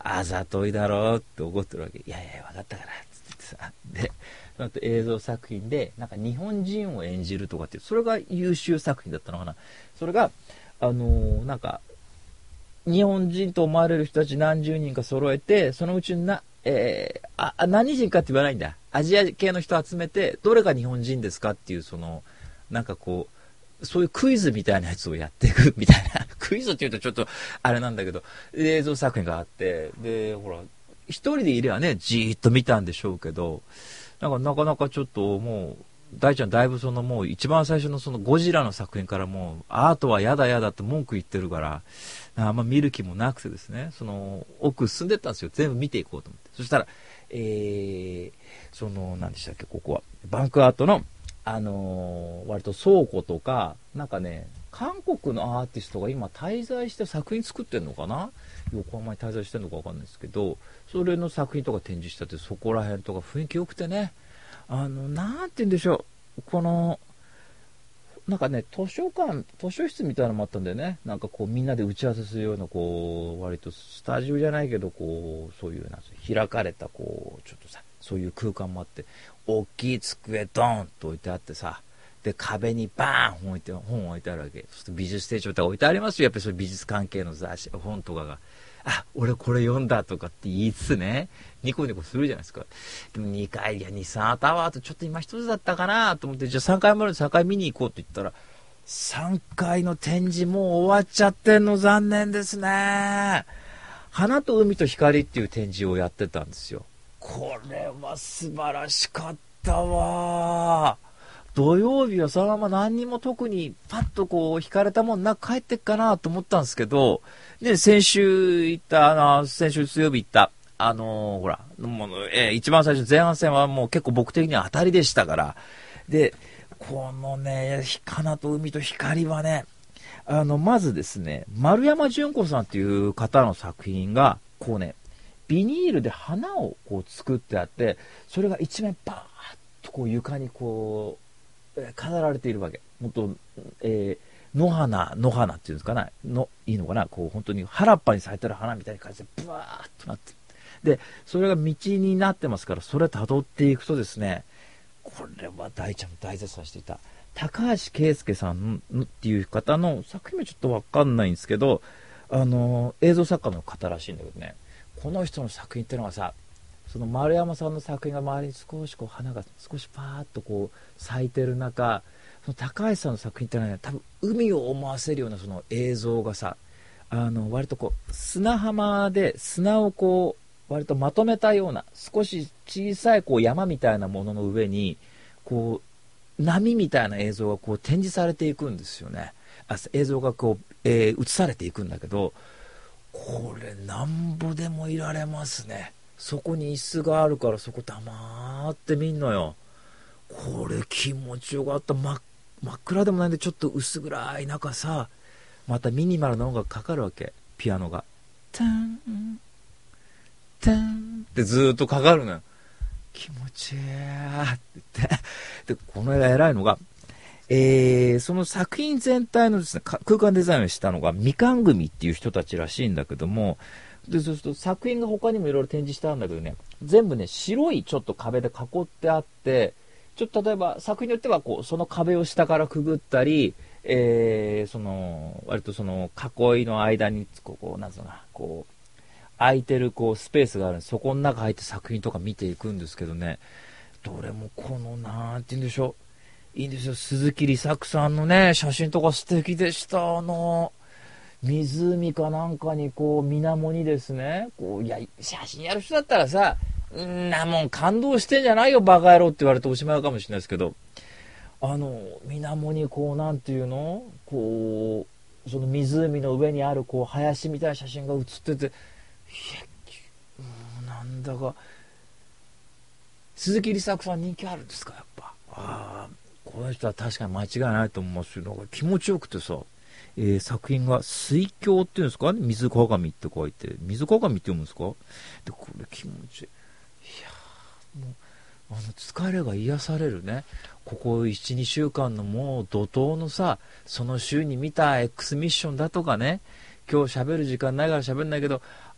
Speaker 1: あざといだろって怒ってるわけ。いやいや、分かったから、つってさ。で、その後映像作品で、なんか日本人を演じるとかっていう、それが優秀作品だったのかな。それが、あのー、なんか、日本人と思われる人たち何十人か揃えて、そのうちな、えー、あ、何人かって言わないんだ。アジア系の人集めて、どれが日本人ですかっていう、その、なんかこう、そういうクイズみたいなやつをやっていくみたいな。クイズって言うとちょっと、あれなんだけど、映像作品があって、で、ほら、一人でいればね、じーっと見たんでしょうけど、なんかなかなかちょっともう、大ちゃんだいぶそのもう一番最初のそのゴジラの作品からもうアートはやだやだって文句言ってるから、あんま見る気もなくてですね、その奥進んでったんですよ。全部見ていこうと思って。そしたら、えー、その、何でしたっけ、ここは。バンクアートの、あのー、割と倉庫とか、なんかね、韓国のアーティストが今滞在して作品作ってんのかな、横浜に滞在してんのかわかんないですけど、それの作品とか展示したって、そこら辺とか雰囲気良くてね、あの、なんて言うんでしょう、この、なんかね、図書館、図書室みたいなのもあったんだよね。なんかこう、みんなで打ち合わせするような、こう、割とスタジオじゃないけど、こう、そういう、なん開かれた、こう、ちょっとさ、そういう空間もあって、大きい机ドーンと置いてあってさ、で、壁にバーン本置いて、本置いてあるわけ。そうすると美術手帳とか置いてありますよ。やっぱりそういう美術関係の雑誌、本とかが。あ、俺これ読んだとかって言いつつね、ニコニコするじゃないですか。でもにかい、いや、に、さんタワーとちょっと今一つだったかなと思って、じゃあさんかいまでさんかい見に行こうって言ったら、さんかいの展示もう終わっちゃってんの、残念ですね。花と海と光っていう展示をやってたんですよ。これは素晴らしかったわ。土曜日はそのまま何にも特にパッとこう惹かれたもんなく帰ってっかなと思ったんですけど、で、先週行った、あの、先週水曜日行った、あのー、ほら、もう、えー、一番最初前半戦はもう結構僕的には当たりでしたから、で、このね、花と海と光はね、あの、まずですね、丸山純子さんっていう方の作品が、こうね、ビニールで花をこう作ってあって、それが一面バーッとこう床にこう、飾られているわけ。本当、えー、野花、野花っていうんですかね、の、いいのかな、こう本当に原っぱに咲いてる花みたいな感じで、ブワーッとなって。で、それが道になってますから、それ辿っていくとですね、これは大ちゃんも大絶賛していた。高橋圭介さんっていう方の作品はちょっとわかんないんですけど、あの、映像作家の方らしいんだけどね、この人の作品っていうのがさ、その丸山さんの作品が周りに少しこう花が少しパーッとこう咲いてる中、その高橋さんの作品ってのはね、多分海を思わせるようなその映像がさ、あの割とこう砂浜で砂をこう割とまとめたような少し小さいこう山みたいなものの上にこう波みたいな映像がこう展示されていくんですよね。あ、映像がこう、えー映されていくんだけど、これなんぼでもいられますね。そこに椅子があるからそこ黙って見んのよ。これ気持ちよかった。真真っ暗でもないんでちょっと薄暗い中さ、またミニマルな音楽かかるわけ。ピアノがタンタンってずーっとかかるのよ。気持ちいいって言ってで、この間偉いのが、えー、その作品全体のですね、空間デザインをしたのがみかん組っていう人たちらしいんだけども、で、そうすると作品が他にもいろいろ展示してあるんだけどね、全部ね、白いちょっと壁で囲ってあって、ちょっと例えば作品によってはこう、その壁を下からくぐったり、えー、その、割とその囲いの間に、こう、なんつうのかな、こう、空いてるこうスペースがあるんで、そこの中入って作品とか見ていくんですけどね、どれもこの、なんて言うんでしょう、いいんですよ。鈴木梨作さんのね、写真とか素敵でした。あの、湖かなんかにこう、水面にですね、こう、いや、写真やる人だったらさ、んなもん感動してんじゃないよ、バカ野郎って言われておしまいかもしれないですけど、あの、水面にこう、なんていうのこう、その湖の上にあるこう、林みたいな写真が写ってて、いや、もうなんだか、鈴木梨作さん人気あるんですか、やっぱ。ああ、この人は確かに間違いないと思いますよ。なんか気持ちよくてさ、えー、作品が水鏡っていうんですかね、水鏡って書いて、水鏡って読むんですか。で、これ気持ちいい。いやー、もう、あの、疲れが癒されるね。ここいち、にしゅうかんのもう怒涛のさ、その週に見た X ミッションだとかね、今日喋る時間ないから喋んないけど、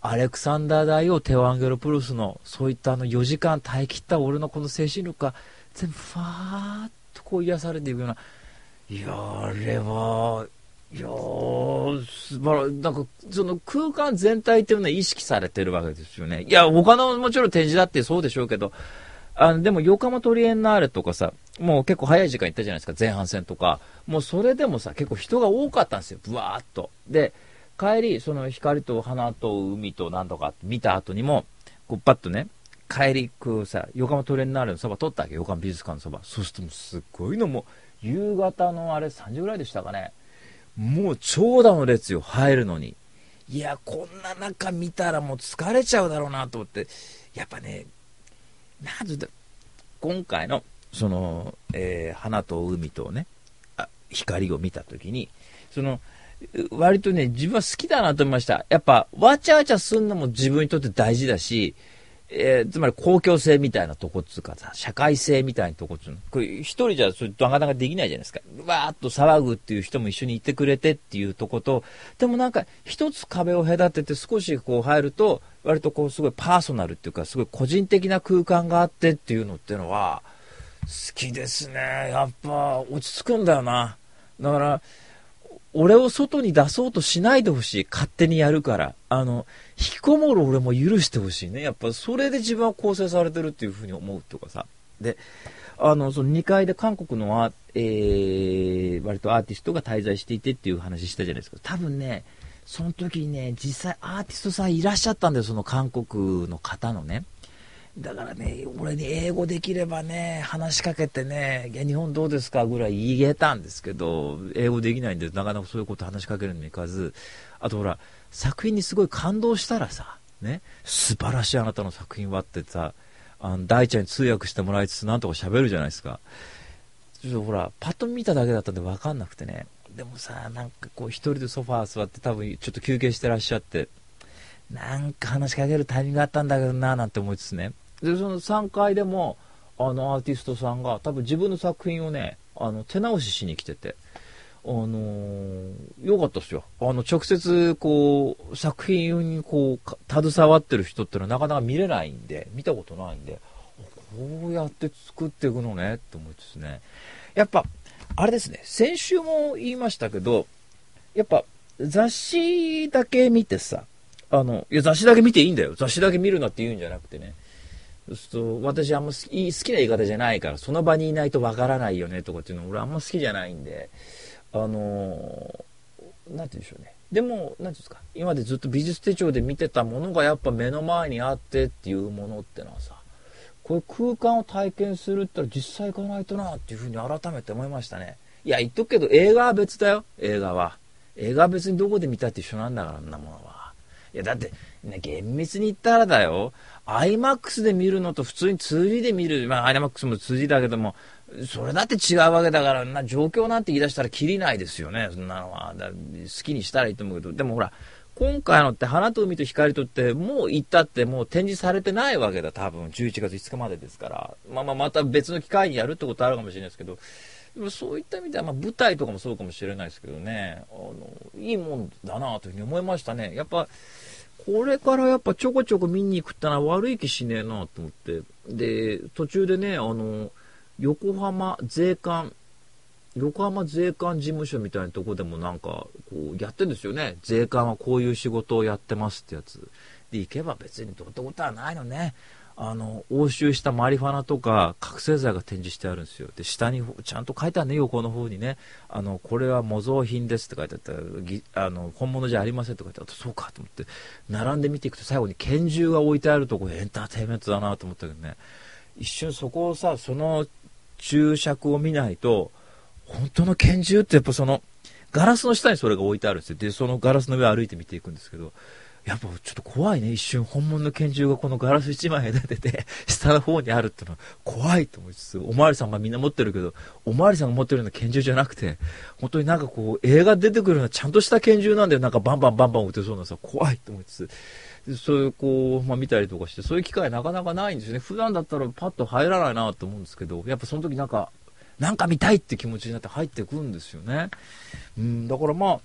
Speaker 1: アレクサンダー大王テオアンゲロプロスのそういったあのよじかん耐え切った俺のこの精神力が全部ファーッとこう癒されていくような、いやあれはいやー素晴らしい。なんかその空間全体っていうのは意識されてるわけですよね。いや他のもちろん展示だってそうでしょうけど、あのでも横浜トリエンナーレとかさ、もう結構早い時間行ったじゃないですか、前半戦とか。もうそれでもさ結構人が多かったんですよ、ブワーっと。で帰りその光と花と海となんとか見た後にもこうパッとね、帰りこうさ横浜トリエンナーレのそば撮ったわけ、横浜美術館のそば。そうするともうすっごいの、もう夕方のあれさんじぐらいでしたかね、もう長蛇の列よ、入るのに。いやこんな中見たらもう疲れちゃうだろうなと思って、やっぱね、なんて言う今回のその、えー、花と海とね、あ光を見たときに、その割とね自分は好きだなと思いました。やっぱわちゃわちゃすんのも自分にとって大事だし、えー、つまり公共性みたいなとこっつうかさ、社会性みたいなとこっつうの、これ一人じゃそれなかなかできないじゃないですか。わーっと騒ぐっていう人も一緒にいてくれてっていうとこと、でもなんか一つ壁を隔てて少しこう入ると割とこうすごいパーソナルっていうかすごい個人的な空間があってっていうのっていうのは好きですね。やっぱ落ち着くんだよな。だから俺を外に出そうとしないでほしい。勝手にやるから。あの、引きこもる俺も許してほしいね。やっぱそれで自分は構成されてるっていうふうに思うとかさ。で、あの、そのにかいで韓国の、えー、割とアーティストが滞在していてっていう話したじゃないですか。多分ね、その時にね、実際アーティストさんいらっしゃったんだよ。その韓国の方のね。だからね、俺に英語できればね、話しかけてね、いや日本どうですかぐらい言えたんですけど、英語できないんでなかなかそういうこと話しかけるのにいかず、あとほら作品にすごい感動したらさ、ね、素晴らしいあなたの作品はってさ、あの大ちゃんに通訳してもらいつつなんとか喋るじゃないですか。ちょっとほらパッと見ただけだったんで分かんなくてね、でもさ、なんかこう一人でソファー座って多分ちょっと休憩してらっしゃって、なんか話しかけるタイミングがあったんだけどななんて思いつつね。でそのさんかいでもあのアーティストさんが多分自分の作品をね、あの手直ししに来てて、あのー、よかったですよ。あの直接こう作品にこう携わってる人ってのはなかなか見れないんで、見たことないんで、こうやって作っていくのねって思いつつね、やっぱあれですね、先週も言いましたけど、やっぱ雑誌だけ見てさ、あのいや雑誌だけ見ていいんだよ、雑誌だけ見るなって言うんじゃなくてね、そうすると私あんま好き、好きな言い方じゃないから、その場にいないとわからないよねとかっていうの俺あんま好きじゃないんで、あのー、なんて言うんでしょうね。でもなんていうんですか、今までずっと美術手帳で見てたものがやっぱ目の前にあってっていうものってのはさ、こういう空間を体験するってのは実際行かないとなっていうふうに改めて思いましたね。いや言っとくけど映画は別だよ。映画は映画は別にどこで見たって一緒なんだから、あんなものは。いやだってね、厳密に言ったらだよ、アイマックス で見るのと普通に ツーディー で見る、まあ アイマックス も ツーディー だけども、それだって違うわけだからな、状況なんて言い出したらキリないですよね、そんなのは。だ好きにしたらいいと思うけど、でもほら今回のって花と海と光とってもう行ったってもう展示されてないわけだ、多分じゅういちがついつかまでですから、まあまあまた別の機会にやるってことあるかもしれないですけど、でもそういった意味では、まあ、舞台とかもそうかもしれないですけどね、あのいいもんだなというふうに思いましたね。やっぱこれからやっぱちょこちょこ見に行くってのは悪い気しねえなと思って、で途中でね、あの横浜税関横浜税関事務所みたいなとこでもなんかこうやってるんですよね。税関はこういう仕事をやってますってやつで、行けば別にどうってことはないのね。あの押収したマリファナとか覚醒剤が展示してあるんですよ。で下にちゃんと書いてあるね、横の方にね、あのこれは模造品ですって書いてあったら、あの本物じゃありませんって書いてあった。そうかと思って並んで見ていくと、最後に拳銃が置いてあるところエンターテインメントだなと思ったけどね、一瞬そこをさ、その注釈を見ないと、本当の拳銃ってやっぱそのガラスの下にそれが置いてあるんですよ。でそのガラスの上を歩いて見ていくんですけど、やっぱちょっと怖いね。一瞬本物の拳銃がこのガラス一枚隔てて下の方にあるってのは怖いと思いつつ、おまわりさんがみんな持ってるけど、おまわりさんが持ってるような拳銃じゃなくて、本当になんかこう映画出てくるようなちゃんとした拳銃なんだよ。なんかバンバンバンバン撃てそうなさ、怖いと思いつつ、でそういうこう、まあ、見たりとかして、そういう機会なかなかないんですよね。普段だったらパッと入らないなと思うんですけど、やっぱその時なんかなんか見たいって気持ちになって入ってくるんですよね。うん、だからまあ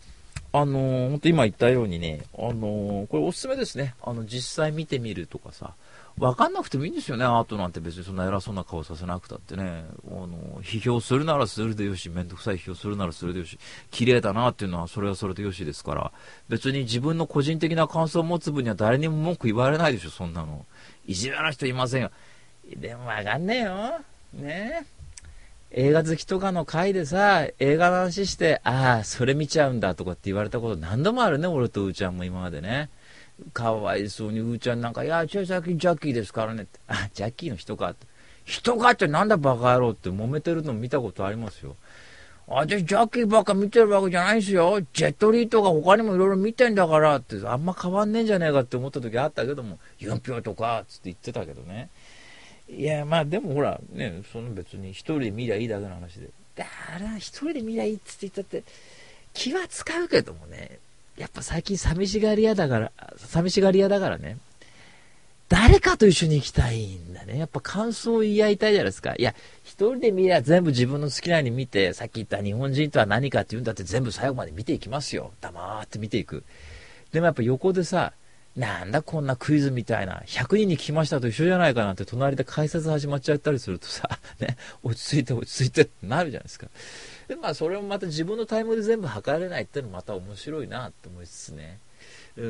Speaker 1: あのー、本当今言ったようにね、あのー、これおすすめですね。あの、実際見てみるとかさ、わかんなくてもいいんですよね、アートなんて別にそんな偉そうな顔させなくたってね。あのー、批評するならするでよし、めんどくさい批評するならするでよし、綺麗だなっていうのはそれはそれでよしですから、別に自分の個人的な感想を持つ分には誰にも文句言われないでしょ、そんなの。いじめな人いませんよ。でもわかんねえよ。ねえ。映画好きとかの回でさ、映画の話して、ああ、それ見ちゃうんだとかって言われたこと何度もあるね、俺とうーちゃんも今までね。かわいそうにうーちゃんなんか、いや、違う、最近ジャッキーですからねって。あ、ジャッキーの人かって。人かってなんだバカ野郎って揉めてるの見たことありますよ。あ、じゃあジャッキーばっか見てるわけじゃないですよ。ジェットリーとか他にもいろいろ見てんだからって、あんま変わんねえんじゃねえかって思った時あったけども、ユンピョウとかつって言ってたけどね。いや、まあでもほら、ね、その別に一人で見りゃいいだけの話で。だから一人で見りゃいいっつって言ったって、気は使うけどもね、やっぱ最近寂しがり屋だから、寂しがり屋だからね、誰かと一緒に行きたいんだね。やっぱ感想を言い合いたいじゃないですか。いや、一人で見りゃ全部自分の好きなように見て、さっき言った日本人とは何かって言うんだって全部最後まで見ていきますよ。黙って見ていく。でもやっぱ横でさ、なんだこんなクイズみたいな、ひゃくにんに聞きましたと一緒じゃないかなんて隣で解説始まっちゃったりするとさ、ね、落ち着いて落ち着いてってなるじゃないですか。で、まあそれもまた自分のタイムで全部測れないっていうのもまた面白いなって思いつつね。うん、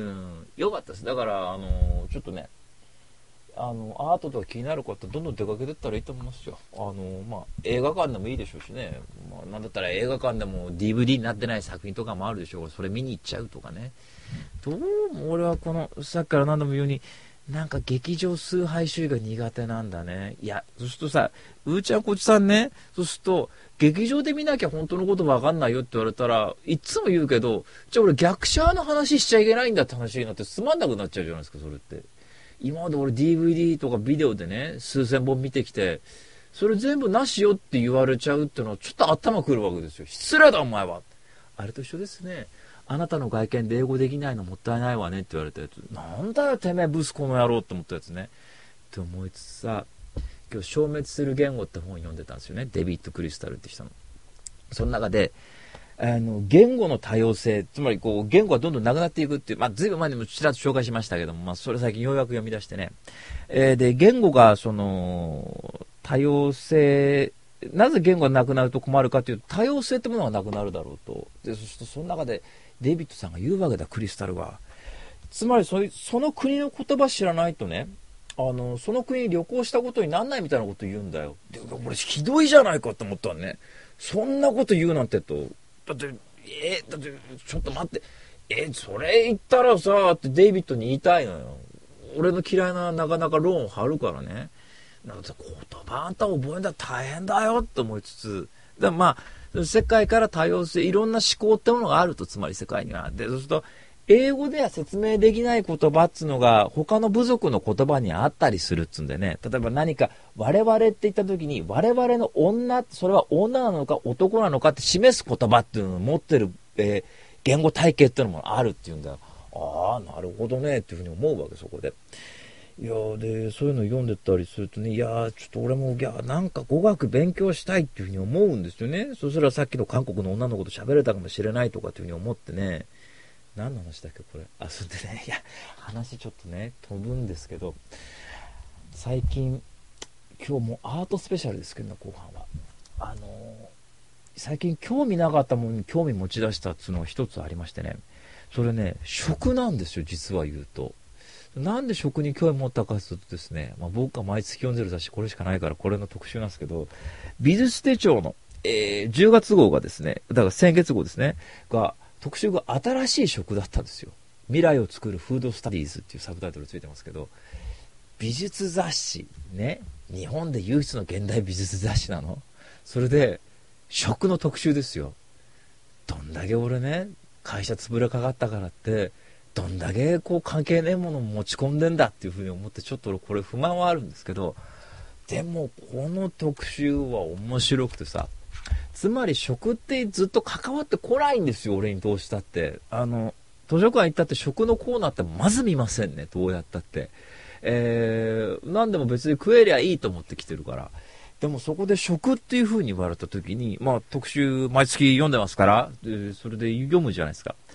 Speaker 1: よかったです。だから、あのー、ちょっとね、あの、アートとか気になる方どんどん出かけてったらいいと思いますよ。あの、まあ、映画館でもいいでしょうしね。まあ、なんだったら映画館でも ディーブイディー になってない作品とかもあるでしょう。それ見に行っちゃうとかね。どうも俺はこの、さっきから何度も言うように、なんか劇場崇拝主義が苦手なんだね。いや、そうするとさ、うーちゃんこちさんね、そうすると、劇場で見なきゃ本当のことわかんないよって言われたら、いつも言うけど、じゃあ俺逆シャアの話しちゃいけないんだって話になってつまんなくなっちゃうじゃないですか、それって。今まで俺 ディーブイディー とかビデオでね、数千本見てきて、それ全部なしよって言われちゃうっていうのはちょっと頭くるわけですよ。失礼だお前は。あれと一緒ですね。あなたの外見で英語できないのもったいないわねって言われたやつ。なんだよてめえブスこの野郎って思ったやつね。って思いつつさ、今日消滅する言語って本読んでたんですよね。デビッド・クリスタルって人の。その中で、あの、言語の多様性、つまりこう、言語がどんどんなくなっていくっていう、まあ、ずいぶん前にもちらっと紹介しましたけども、まあ、それ最近ようやく読み出してね。えー、で、言語が、その、多様性、なぜ言語がなくなると困るかというと、多様性ってものがなくなるだろうと。で、そしてその中で、デイビッドさんが言うわけだ、クリスタルは。つまりそ、その国の言葉知らないとね、あの、その国に旅行したことになんないみたいなこと言うんだよ。で、俺、ひどいじゃないかと思ったらね。そんなこと言うなんてと。だって、えー、だって、ちょっと待って。えー、それ言ったらさ、ってデイビッドに言いたいのよ。俺の嫌いななかなかローンを張るからね。なんか言葉あんた覚えるんだ大変だよって思いつつ。でまあ、世界から多様性、いろんな思考ってものがあると、つまり世界には。で、そうすると、英語では説明できない言葉っつうのが他の部族の言葉にあったりするっつうんでね。例えば何か我々って言った時に我々の女、それは女なのか男なのかって示す言葉っていうのを持ってる、えー、言語体系っていうのもあるっていうんだよ。ああ、なるほどねっていうふうに思うわけ、そこで。いやで、そういうの読んでたりするとね、いやちょっと俺も、いやなんか語学勉強したいっていうふうに思うんですよね。そしたらさっきの韓国の女の子と喋れたかもしれないとかっていうふうに思ってね。何の話だっけこれ。あ、それでね、いや、話ちょっとね、飛ぶんですけど、最近、今日もアートスペシャルですけどね、後半は。あのー、最近興味なかったものに興味持ち出したっていうのが一つありましてね、それね、食なんですよ、実は言うと。なんで食に興味持ったかというとですね、まあ、僕が毎月読んでる雑誌これしかないからこれの特集なんですけど、美術手帳の、えー、じゅうがつ号がですね、だから先月号ですね、が、特集が新しい食だったんですよ。未来を作るフードスタディーズっていうサブタイトルついてますけど、美術雑誌ね、日本で唯一の現代美術雑誌なの。それで食の特集ですよ。どんだけ俺ね、会社潰れかかったからってどんだけこう関係ねえものを持ち込んでんだっていうふうに思って、ちょっと俺これ不満はあるんですけど、でもこの特集は面白くてさ、つまり食ってずっと関わってこないんですよ、俺にどうしたって。あの図書館行ったって食のコーナーってまず見ませんね、どうやったって。えー、何でも別に食えりゃいいと思ってきてるから。でもそこで食っていう風に言われた時に、まあ特集毎月読んでますから、それで読むじゃないですか。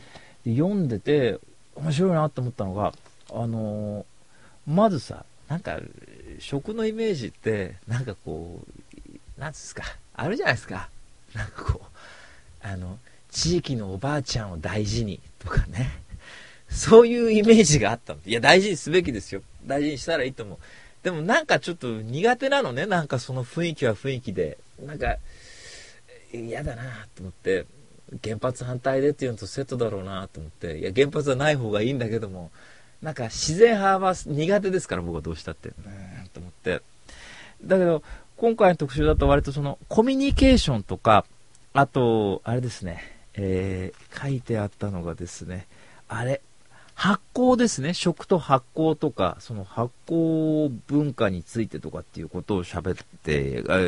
Speaker 1: で読んでて面白いなと思ったのが、あのー、まずさ、なんか食のイメージってなんかこうなんですかあるじゃないですか。なんかこうあの地域のおばあちゃんを大事にとかね、そういうイメージがあったの。いや大事にすべきですよ。大事にしたらいいと思う。でもなんかちょっと苦手なのね。なんかその雰囲気は雰囲気でなんか嫌だなと思って、原発反対でっていうのとセットだろうなと思って、いや原発はない方がいいんだけども、なんか自然派は苦手ですから僕はどうしたってうーんと思って。だけど今回の特集だと割とそのコミュニケーションとか、あとあれですね、えー、書いてあったのがですね、あれ発酵ですね。食と発酵とか、その発酵文化についてとかっていうことを喋って、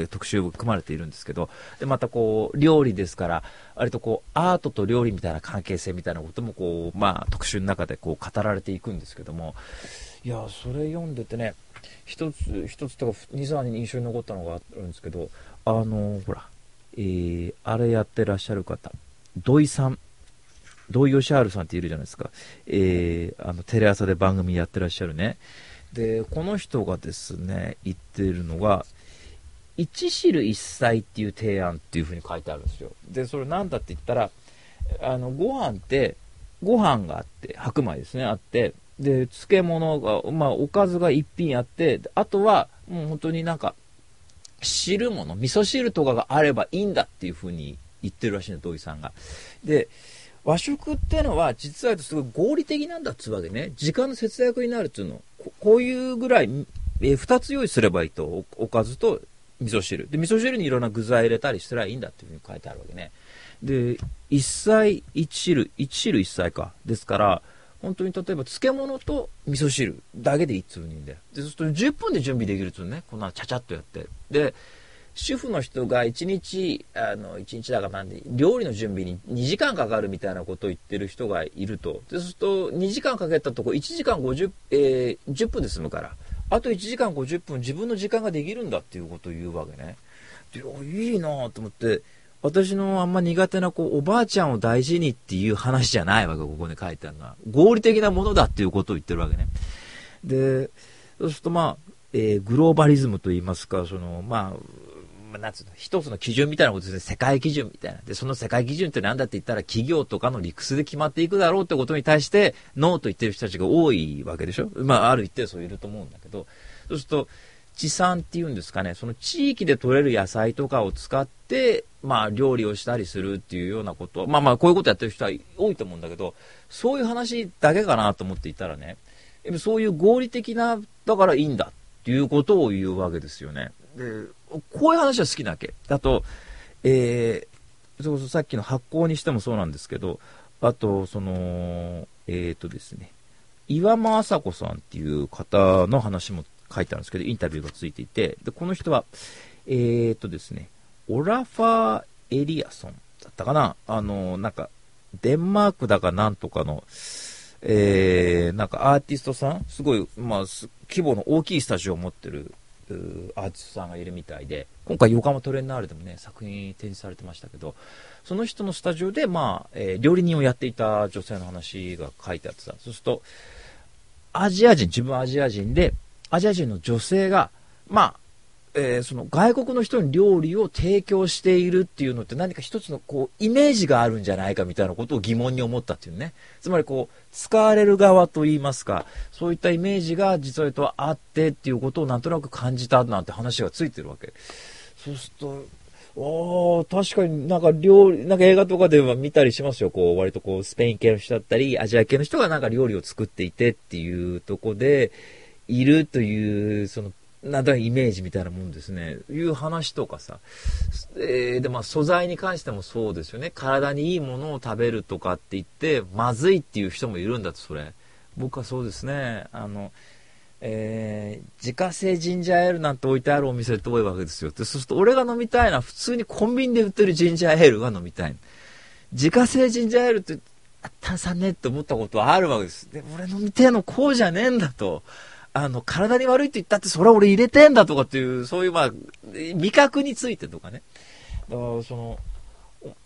Speaker 1: 特集が組まれているんですけど、で、またこう、料理ですから、割とこう、アートと料理みたいな関係性みたいなこともこう、まあ、特集の中でこう、語られていくんですけども、いや、それ読んでてね、一つ、一つとか、二、三に印象に残ったのがあるんですけど、あの、ほら、えー、あれやってらっしゃる方、土井さん、土井善晴さんっているじゃないですか、えー、あのテレ朝で番組やってらっしゃるね。でこの人がですね言ってるのが一汁一菜っていう提案っていう風に書いてあるんですよ。でそれなんだって言ったら、あのご飯ってご飯があって白米ですねあって、で漬物が、まあ、おかずが一品あって、あとはもう本当になんか汁物味噌汁とかがあればいいんだっていう風に言ってるらしいの土井さんが。で和食ってのは実はすごい合理的なんだっつうわけね。時間の節約になるっつうの。こ, こういうぐらい、えー、ふたつ用意すればいいと。 お, おかずと味噌汁で、味噌汁にいろんな具材入れたりすればいいんだっていうふうに書いてあるわけね。で一菜一汁一汁一菜かですから、本当に例えば漬物と味噌汁だけでいいっつうにいいんだよ。でそうするとじゅっぷんで準備できるっつうね。こんなちゃちゃっとやって、で主婦の人がいちにち、あのいちにちだからなんで料理の準備ににじかんかかるみたいなことを言ってる人がいると。でそうするとにじかんかけたとこいちじかんごじゅう、えー、じゅっぷんで済むから、あといちじかんごじゅっぷん自分の時間ができるんだっていうことを言うわけね。でいいなと思って、私のあんま苦手なこうおばあちゃんを大事にっていう話じゃないわけ。ここに書いてあるのは合理的なものだっていうことを言ってるわけね。でそうするとまあ、えー、グローバリズムといいますか、そのまあなんつうの一つの基準みたいなことですね。世界基準みたいな。でその世界基準って何だって言ったら企業とかの理屈で決まっていくだろうってことに対してノーと言ってる人たちが多いわけでしょ。まあある一定数いると思うんだけど、そうすると地産っていうんですかね、その地域で採れる野菜とかを使ってまあ料理をしたりするっていうようなこと、まあまあこういうことやってる人は多いと思うんだけど、そういう話だけかなと思っていたらね、そういう合理的なだからいいんだっていうことを言うわけですよね。でこういう話は好きなわけだと、えー、そうそうさっきの発酵にしてもそうなんですけど、あとそのえっ、ー、とですね岩間麻子さんっていう方の話も書いてあるんですけど、インタビューがついていて、でこの人はえっ、ー、とですねオラファー・エリアソンだったかな、あのなんかデンマークだかなんとかのえー、なんかアーティストさん、すごい、まあ、規模の大きいスタジオを持ってるアーティストさんがいるみたいで、今回横浜トレンナーレでもね作品展示されてましたけど、その人のスタジオで、まあえー、料理人をやっていた女性の話が書いてあってさ、そうするとアジア人、自分はアジア人でアジア人の女性がまあえー、その外国の人に料理を提供しているっていうのって何か一つのこうイメージがあるんじゃないかみたいなことを疑問に思ったっていうね。つまりこう使われる側といいますか、そういったイメージが実はとあってっていうことをなんとなく感じたなんて話がついてるわけ。そうするとおー、確かになんか料理、なんか映画とかでは見たりしますよ。こう割とこうスペイン系の人だったりアジア系の人がなんか料理を作っていてっていうところでいるというそのなんだイメージみたいなもんですね。いう話とかさ、えー、でまあ素材に関してもそうですよね。体にいいものを食べるとかって言ってまずいっていう人もいるんだと。それ僕はそうですね。あの、えー、自家製ジンジャーエールなんて置いてあるお店って多いわけですよ。でそうすると俺が飲みたいのは普通にコンビニで売ってるジンジャーエールが飲みたい。自家製ジンジャーエールって炭酸ねって思ったことはあるわけです。で俺飲みてえのこうじゃねえんだと。あの体に悪いって言ったってそれは俺入れてんだとかっていうそういうまあ味覚についてとかね。だからその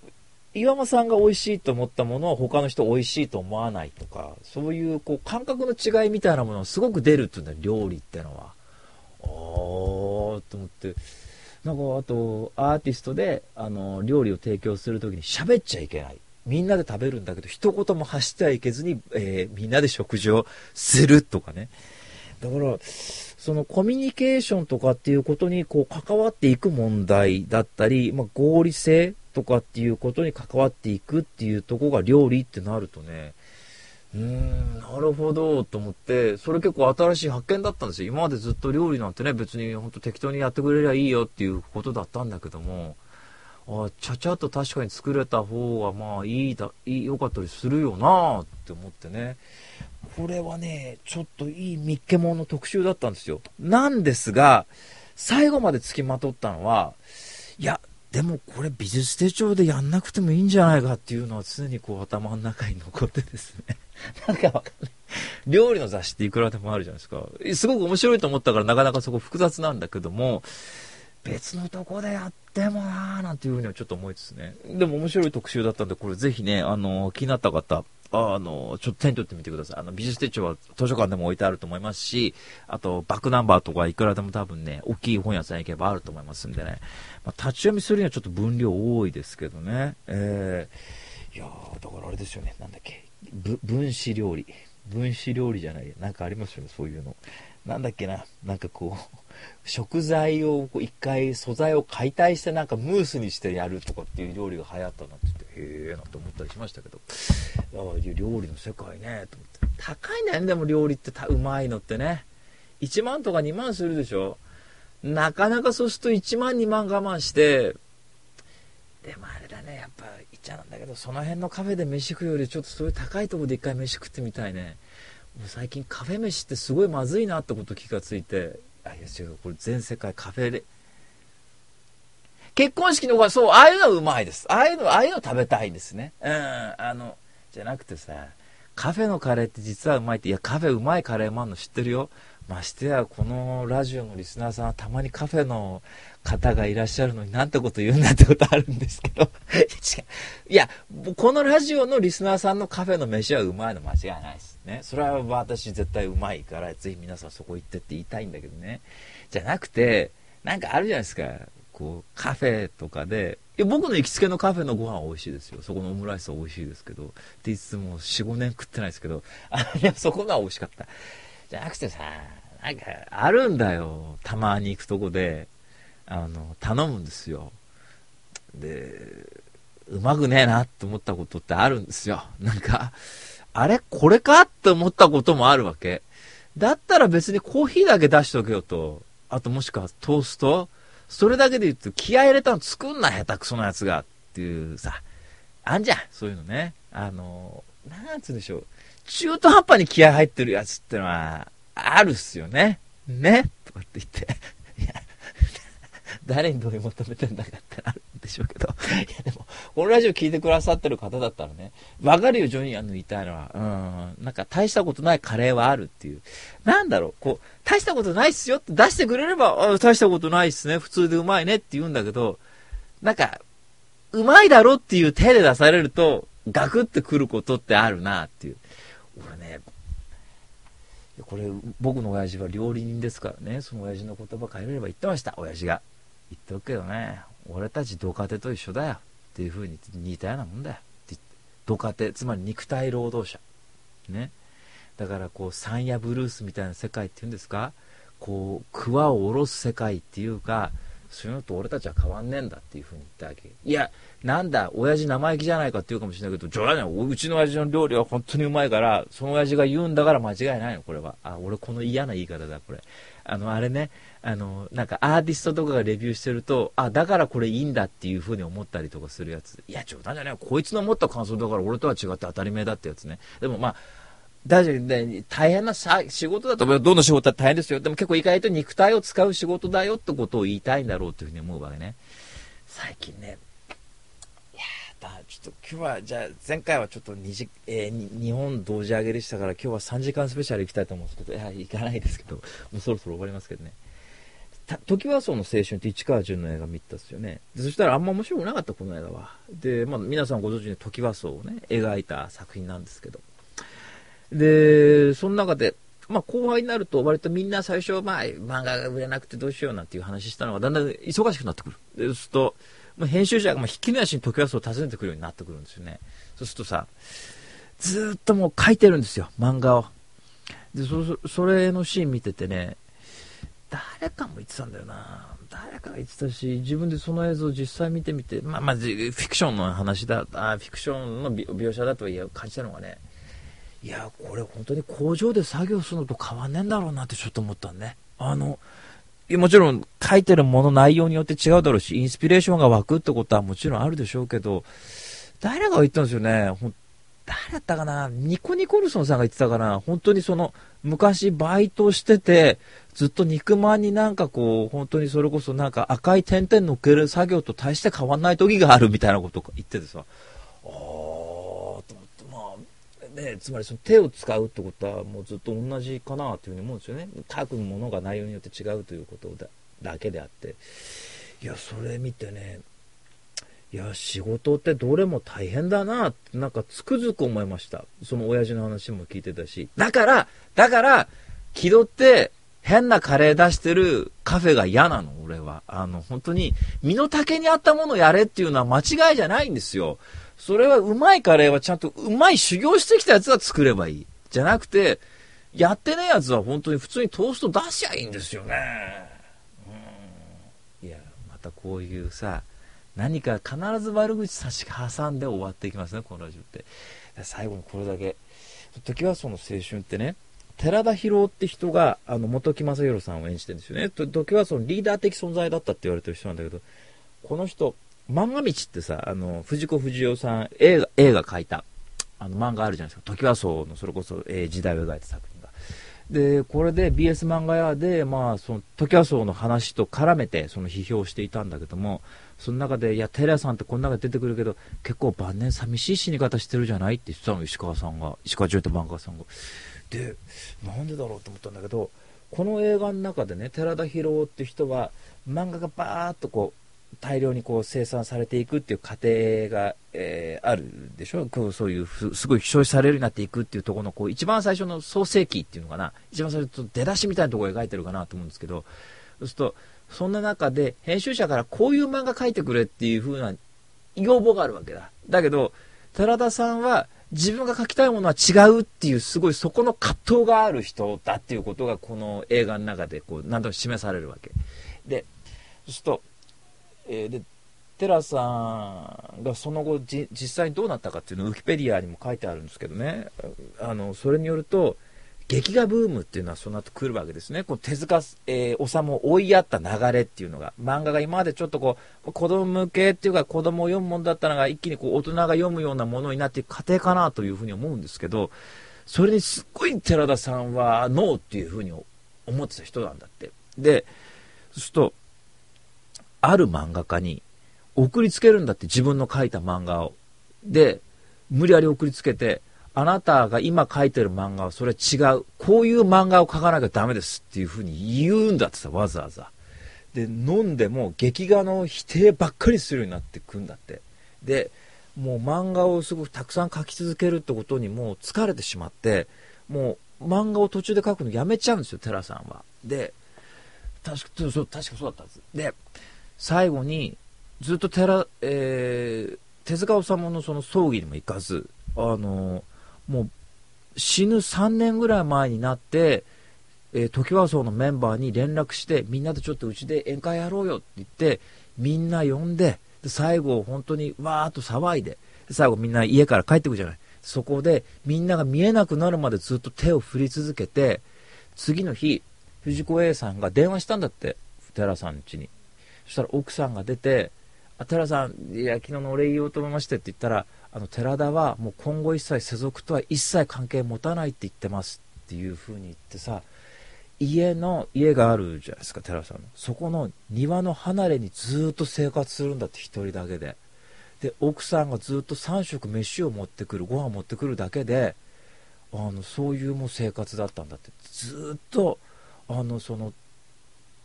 Speaker 1: 岩間さんが美味しいと思ったものは他の人美味しいと思わないとか、そういうこう感覚の違いみたいなものがすごく出るっていうんだよ、料理ってのは。あーと思って。なんかあと、アーティストで、あの、料理を提供するときに喋っちゃいけない。みんなで食べるんだけど、一言も発してはいけずに、えーみんなで食事をするとかね。だから、そのコミュニケーションとかっていうことにこう関わっていく問題だったり、まあ、合理性とかっていうことに関わっていくっていうところが料理ってなるとね、うーん、なるほどと思って、それ結構新しい発見だったんですよ。今までずっと料理なんてね、別に本当適当にやってくれりゃいいよっていうことだったんだけども、あ、ちゃちゃっと確かに作れた方がまあいいだ、いい、良かったりするよなって思ってね。これはね、ちょっといいみっけもんの特集だったんですよ。なんですが、最後まで付きまとったのは、いや、でもこれ美術手帳でやんなくてもいいんじゃないかっていうのは常にこう頭の中に残ってですね。なんかわかんない。料理の雑誌っていくらでもあるじゃないですか。すごく面白いと思ったからなかなかそこ複雑なんだけども、別のとこでやってもなーなんていうふうにはちょっと思いつつね。でも面白い特集だったんで、これぜひね、あのー、気になった方、あのー、ちょっと手に取ってみてください。あの、美術手帳は図書館でも置いてあると思いますし、あと、バックナンバーとかいくらでも多分ね、大きい本屋さん行けばあると思いますんでね。まあ、立ち読みするにはちょっと分量多いですけどね。えー、いやー、だからあれですよね、なんだっけ、ぶ分子料理。分子料理じゃない、なんかありますよね、そういうの。なんだっけな、なんかこう、食材をこう一回素材を解体してなんかムースにしてやるとかっていう料理が流行ったなんて言って、へえなんて思ったりしましたけど、ああいう料理の世界ねと思って。高いんだよね、でも料理ってたうまいのってね。いちまんとかにまんするでしょ。なかなかそうするといちまんにまん我慢して、でもあれだね、やっぱ言っちゃなんだけど、その辺のカフェで飯食うよりちょっとそういう高いところで一回飯食ってみたいね。もう最近カフェ飯ってすごいまずいなってこと気がついて、あ、いや違う、これ全世界カフェで、結婚式の方がそう、ああいうのはうまいです。ああいうの、ああいうの食べたいんですね。うん、あの、じゃなくてさ、カフェのカレーって実はうまいって、いや、カフェうまいカレーもあるの知ってるよ。ましてや、このラジオのリスナーさんはたまにカフェの方がいらっしゃるのになんてこと言うんだってことあるんですけど。違う。いや、このラジオのリスナーさんのカフェの飯はうまいの間違いないですね。それは私絶対うまいから、ぜひ皆さんそこ行ってって言いたいんだけどね。じゃなくて、なんかあるじゃないですか。こう、カフェとかで、いや僕の行きつけのカフェのご飯は美味しいですよ。そこのオムライスは美味しいですけど。って言いつつもよん、ごねん食ってないですけど、あ、いや、そこのは美味しかった。じゃなくてさ、なんか、あるんだよ。たまに行くとこで、あの、頼むんですよ。で、うまくねえなって思ったことってあるんですよ。なんか、あれこれかって思ったこともあるわけ。だったら別にコーヒーだけ出しておけよと。あともしくはトースト、それだけで言うと気合い入れたの作んな下手くそなやつがっていうさ、あんじゃん。そういうのね。あの、なんつうんでしょう。中途半端に気合入ってるやつってのは、あるっすよね。ねとかって言って。いや、誰にどれ求めてんだかってあるんでしょうけど。いやでも、このラジオ聞いてくださってる方だったらね、わかるよ、ジョニーあの言いたいのは。うん。なんか大したことないカレーはあるっていう。なんだろう、こう、大したことないっすよって出してくれれば、あ、大したことないっすね。普通でうまいねって言うんだけど、なんか、うまいだろっていう手で出されると、ガクってくることってあるなっていう。俺ね、これ僕の親父は料理人ですからね、その親父の言葉変えれれば言ってました。親父が言っておくけどね、俺たち土カテと一緒だよっていう風に似たようなもんだよって言って。土カテ、つまり肉体労働者ね。だからこうサンヤブルースみたいな世界っていうんですか、こうクワを下ろす世界っていうか、そういうのと俺たちは変わんねえんだっていう風に言ったわけ。いや、なんだ、親父生意気じゃないかって言うかもしれないけど、冗談だよ。うちの親父の料理は本当にうまいから、その親父が言うんだから間違いないの、これは。あ、俺この嫌な言い方だ、これ。あの、あれね、あの、なんかアーティストとかがレビューしてると、あ、だからこれいいんだっていう風に思ったりとかするやつ。いや、冗談じゃないよ。こいつの思った感想だから俺とは違って当たり前だってやつね。でもまあ、大丈夫で、大変なさ仕事だと、どの仕事だって大変ですよ。でも結構意外と肉体を使う仕事だよってことを言いたいんだろうというふうに思うわけね。最近ね、いやーだ、ちょっと今日は、じゃあ前回はちょっとにじ、えー、に日本同時上げでしたから、今日はさんじかんスペシャル行きたいと思うんですけど、いや、行かないですけど、もうそろそろ終わりますけどね。 トキワ荘の青春って市川淳の映画見たんですよね。でそしたらあんま面白くなかった、この映画は。で、まあ皆さんご存知のトキワ荘をね、描いた作品なんですけど。で、その中で、まあ後輩になると割とみんな最初、まあ漫画が売れなくてどうしようなんていう話したのがだんだん忙しくなってくる。で、そうすると、まあ、編集者がまあ引きの足にトキワ荘を訪ねてくるようになってくるんですよね。そうするとさ、ずーっともう書いてるんですよ、漫画を。で、そ、それのシーン見ててね、誰かも言ってたんだよな。誰かが言ってたし、自分でその映像を実際見てみて、まあまあ、フィクションの話だ、あフィクションの描写だとはいえ感じたのがね、いや、これ本当に工場で作業するのと変わんねえんだろうなってちょっと思ったんね。あの、もちろん書いてるもの内容によって違うだろうし、インスピレーションが湧くってことはもちろんあるでしょうけど、誰が言ったんですよね。ほん誰だったかな、ニコニコルソンさんが言ってたかな、本当にその昔バイトしててずっと肉まんになんかこう本当にそれこそなんか赤い点々乗っける作業と大して変わんない時があるみたいなことを言っててさ、あーと思って、まあね、つまりその手を使うってことはもうずっと同じかなというふうに思うんですよね。書くものが内容によって違うということだ、だけであって、いやそれ見てね、いや仕事ってどれも大変だなってなんかつくづく思いました。その親父の話も聞いてたし、だからだから気取って変なカレー出してるカフェが嫌なの。俺はあの本当に身の丈に合ったものをやれっていうのは間違いじゃないんですよ。それはうまいカレーはちゃんとうまい修行してきたやつが作ればいいじゃなくて、やってねえやつは本当に普通にトースト出しゃいいんですよね。うん、いやまたこういうさ、何か必ず悪口差し挟んで終わっていきますね、このラジオって。最後にこれだけ。トキワ荘の青春ってね、寺田博って人があの本木正宏さんを演じてるんですよね。トキワ荘のリーダー的存在だったって言われてる人なんだけど、この人、漫画道ってさ、あの藤子不二雄さん映画、映画描いたあの漫画あるじゃないですか。トキワ荘のそれこそ、えー、時代を描いた作品が。でこれで ビーエス 漫画屋で、まあ、そのトキワ荘の話と絡めてその批評していたんだけども、その中でいやテレさんってこの中で出てくるけど結構晩年寂しい死に方してるじゃないって言ってたの、石川さんが、石川純って漫画家さんが。でなんでだろうと思ったんだけど、この映画の中でね、寺田博って人は漫画がバーッとこう大量にこう生産されていくっていう過程が、えー、あるでしょ。こうそういうすごい消費されるようになっていくっていうところのこう一番最初の創世期っていうのかな、一番最初の出だしみたいなところを描いてるかなと思うんですけど、そうするとそんな中で編集者からこういう漫画描いてくれっていう風な要望があるわけだ。だけど寺田さんは自分が描きたいものは違うっていう、すごいそこの葛藤がある人だっていうことがこの映画の中でこう何度も示されるわけで、そうするとえー、でテラさんがその後じ実際にどうなったかっていうのをウィキペディアにも書いてあるんですけどね、あのそれによると劇画ブームっていうのはその後来るわけですね。こう手塚、えー、治虫を追いやった流れっていうのが、漫画が今までちょっとこう子供向けっていうか子供を読むものだったのが一気にこう大人が読むようなものになっていく過程かなというふうに思うんですけど、それにすっごい寺田さんはノーっていうふうに思ってた人なんだって。でそうするとある漫画家に送りつけるんだって、自分の書いた漫画を。で無理やり送りつけて、あなたが今書いてる漫画はそれ違う、こういう漫画を書かなきゃダメですっていう風に言うんだってさ、わざわざ。で飲んでも劇画の否定ばっかりするようになってくんだって。でもう漫画をすごくたくさん書き続けるってことにもう疲れてしまって、もう漫画を途中で書くのやめちゃうんですよ、寺さんは。で確かそう、確かそうだったんです。で最後にずっと寺、えー、手塚治虫のその葬儀にも行かず、あのー、もう死ぬさんねんぐらい前になって、えー、トキワ荘のメンバーに連絡して、みんなでちょっとうちで宴会やろうよって言ってみんな呼んで、で最後本当にわーっと騒いで、最後みんな家から帰ってくるじゃない。そこでみんなが見えなくなるまでずっと手を振り続けて、次の日藤子 A さんが電話したんだって、寺さんの家に。そしたら奥さんが出て、あ、寺さん、いや昨日のお礼言おうと思いましてって言ったら、あの寺田はもう今後一切世俗とは一切関係持たないって言ってますっていう風に言ってさ、家の家があるじゃないですか、寺さんの。そこの庭の離れにずっと生活するんだって、一人だけで。で奥さんがずっとさん食飯を持ってくる、ご飯持ってくるだけで、あのそういうもう生活だったんだって。ずっとあのその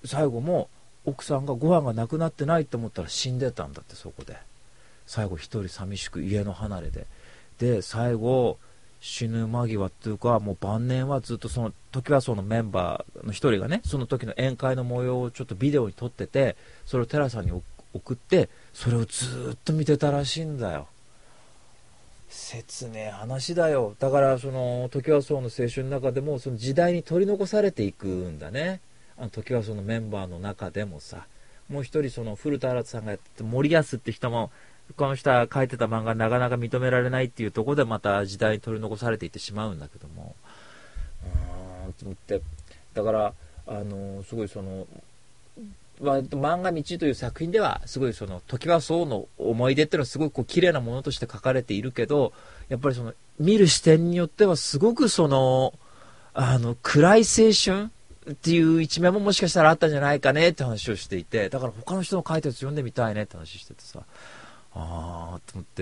Speaker 1: 最後も奥さんがご飯がなくなってないと思ったら死んでたんだって。そこで最後一人寂しく家の離れで、で最後死ぬ間際っていうか、もう晩年はずっとそのトキワ荘のメンバーの一人がね、その時の宴会の模様をちょっとビデオに撮ってて、それをテラさんに送って、それをずっと見てたらしいんだよ。切ねえ話だよ。だからそのトキワ荘の青春の中でもその時代に取り残されていくんだね。あのトキワ荘のメンバーの中でもさ、もう一人その古田新太さんがやってて森保って人も、この人は書いてた漫画なかなか認められないっていうところでまた時代に取り残されていってしまうんだけども、うーんと思って、だからあのすごいその漫画道という作品ではすごいそのトキワ荘の思い出っていうのはすごくこう綺麗なものとして書かれているけど、やっぱりその見る視点によってはすごくそのあの暗い青春っていう一面ももしかしたらあったんじゃないかねって話をしていて、だから他の人の書いたやつ読んでみたいねって話しててさ、あーと思って、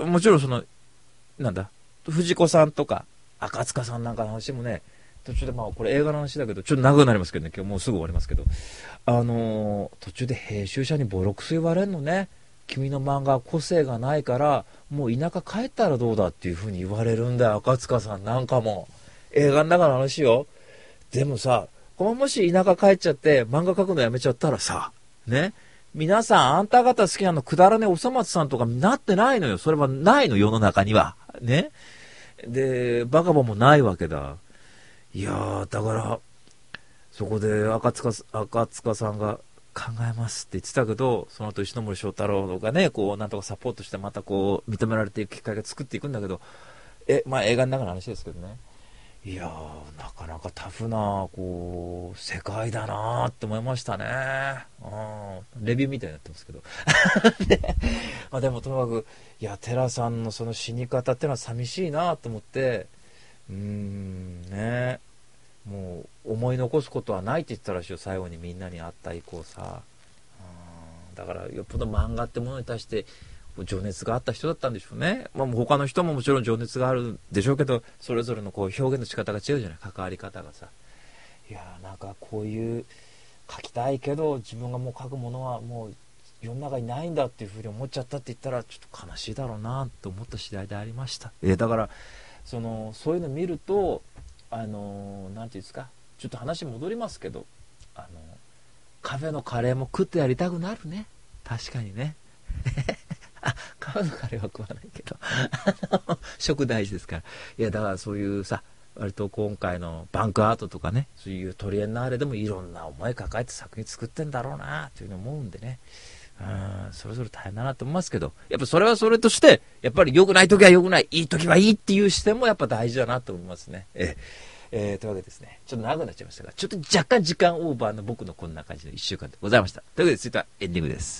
Speaker 1: もちろんそのなんだ藤子さんとか赤塚さんなんかの話もね、途中でまあこれ映画の話だけどちょっと長くなりますけどね、今日もうすぐ終わりますけど、あのー、途中で編集者にボロクソ言われるのね。君の漫画は個性がないからもう田舎帰ったらどうだっていう風に言われるんだよ、赤塚さんなんかも。映画の中の話よ。でもさ、もし田舎帰っちゃって漫画描くのやめちゃったらさね、皆さんあんた方好きなのくだらねえおそ松さんとかなってないのよ。それはないの、世の中にはね。でバカボンもないわけだ。いやーだからそこで赤塚、赤塚さんが考えますって言ってたけど、その後石森章太郎がねこうなんとかサポートしてまたこう認められていく機会が作っていくんだけど、えまあ映画の中の話ですけどね、いやーなかなかタフなこう世界だなーって思いましたね。うんレビューみたいになってますけどで、まあ、でもともかくいや寺さんのその死に方ってのは寂しいなと思って、うーんね、もう思い残すことはないって言ってたらしいよ、最後にみんなに会った以降さ。うんだからよっぽど漫画ってものに対して情熱があった人だったんでしょうね。まあ、他の人ももちろん情熱があるんでしょうけど、それぞれのこう表現の仕方が違うじゃない、関わり方がさ。いやーなんかこういう書きたいけど自分がもう書くものはもう世の中にないんだっていうふうに思っちゃったって言ったらちょっと悲しいだろうなと思った次第でありました。えだからそのそういうの見るとあのー、なんていうんですか、ちょっと話戻りますけど、あのー、カフェのカレーも食ってやりたくなるね。確かにねあ、カフェのカレーは食わないけど食大事ですから。いやだからそういうさ、割と今回のバンクアートとかね、そういうトリエンナーレでもいろんな思い抱えて作品作ってんだろうなというふうに思うんでね、うんそれぞれ大変だなと思いますけど、やっぱそれはそれとしてやっぱり良くない時は良くない、いい時はいいっていう視点もやっぱ大事だなと思いますね。ええー、というわけでですね、ちょっと長くなっちゃいましたが、ちょっと若干時間オーバーの僕のこんな感じのいっしゅうかんでございました。というわけで続いてはエンディングです。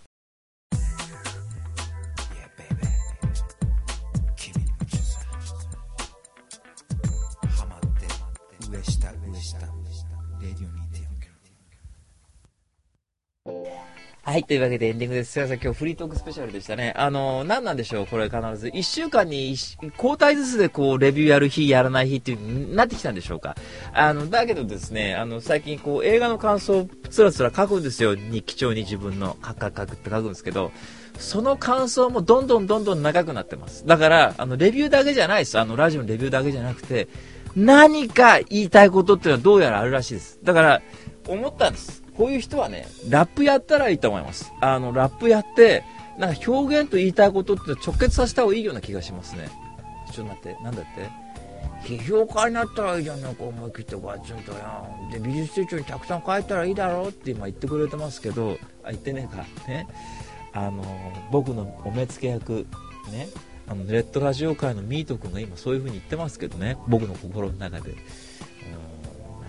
Speaker 1: はい、というわけでエンディングです。すいません、今日フリートークスペシャルでしたね。あのー、何なんでしょう、これ必ず。いっしゅうかんに交代ずつでこう、レビューやる日、やらない日っていう風になってきたんでしょうか。あの、だけどですね、あの、最近こう、映画の感想をつらつら書くんですよ。日記帳に自分の、書く書くって書くんですけど、その感想もどんどんどんどん長くなってます。だから、あの、レビューだけじゃないです。あの、ラジオのレビューだけじゃなくて、何か言いたいことっていうのはどうやらあるらしいです。だから、思ったんです。こういう人はね、ラップやったらいいと思います。あの、ラップやって、なんか表現と言いたいことって直結させた方がいいような気がしますね。ちょっと待って、なんだって批評家になったらいいじゃないか、思い切ってガツンとやん。で、美術手帳にたくさん書いたらいいだろうって今言ってくれてますけど、あ、言ってねえか。ね。あの、僕のお目付け役、ね。あの、ネットラジオ界のミート君が今そういう風に言ってますけどね。僕の心の中で。うん、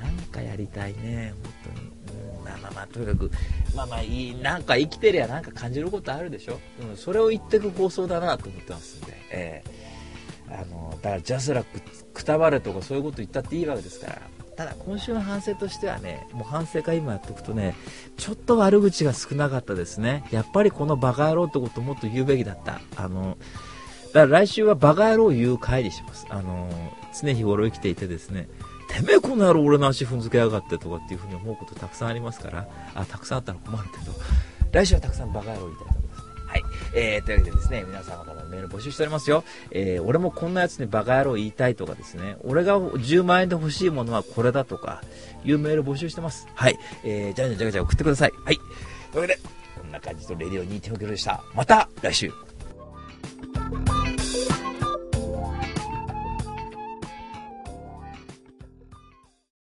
Speaker 1: なんかやりたいね、本当に。まあまあまあとにかくまあまあいい、なんか生きてりゃなんか感じることあるでしょ、うん、それを言ってく放送だなと思ってますんで、えー、あのだからジャスラックくたばれとかそういうこと言ったっていいわけですから。ただ今週の反省としてはね、もう反省会今やっておくとね、ちょっと悪口が少なかったですね。やっぱりこのバカ野郎ってことをもっと言うべきだった。あのだから来週はバカ野郎を言う回にします。あの常日頃生きていてですね、 てめえこの野郎俺の足踏んづけやがってとかっていうふうに思うことたくさんありますから、あ、たくさんあったら困るけど、来週はたくさんバカ野郎言いたいと思いますね。はい。えー、というわけでですね、皆さん方のメール募集しておりますよ。えー、俺もこんなやつにバカ野郎言いたいとかですね、俺がじゅうまんえんで欲しいものはこれだとか、いうメール募集してます。はい。えー、じゃあじゃあじゃあ送ってください。はい。というわけで、こんな感じとレディオにてんよんキロでした。また来週。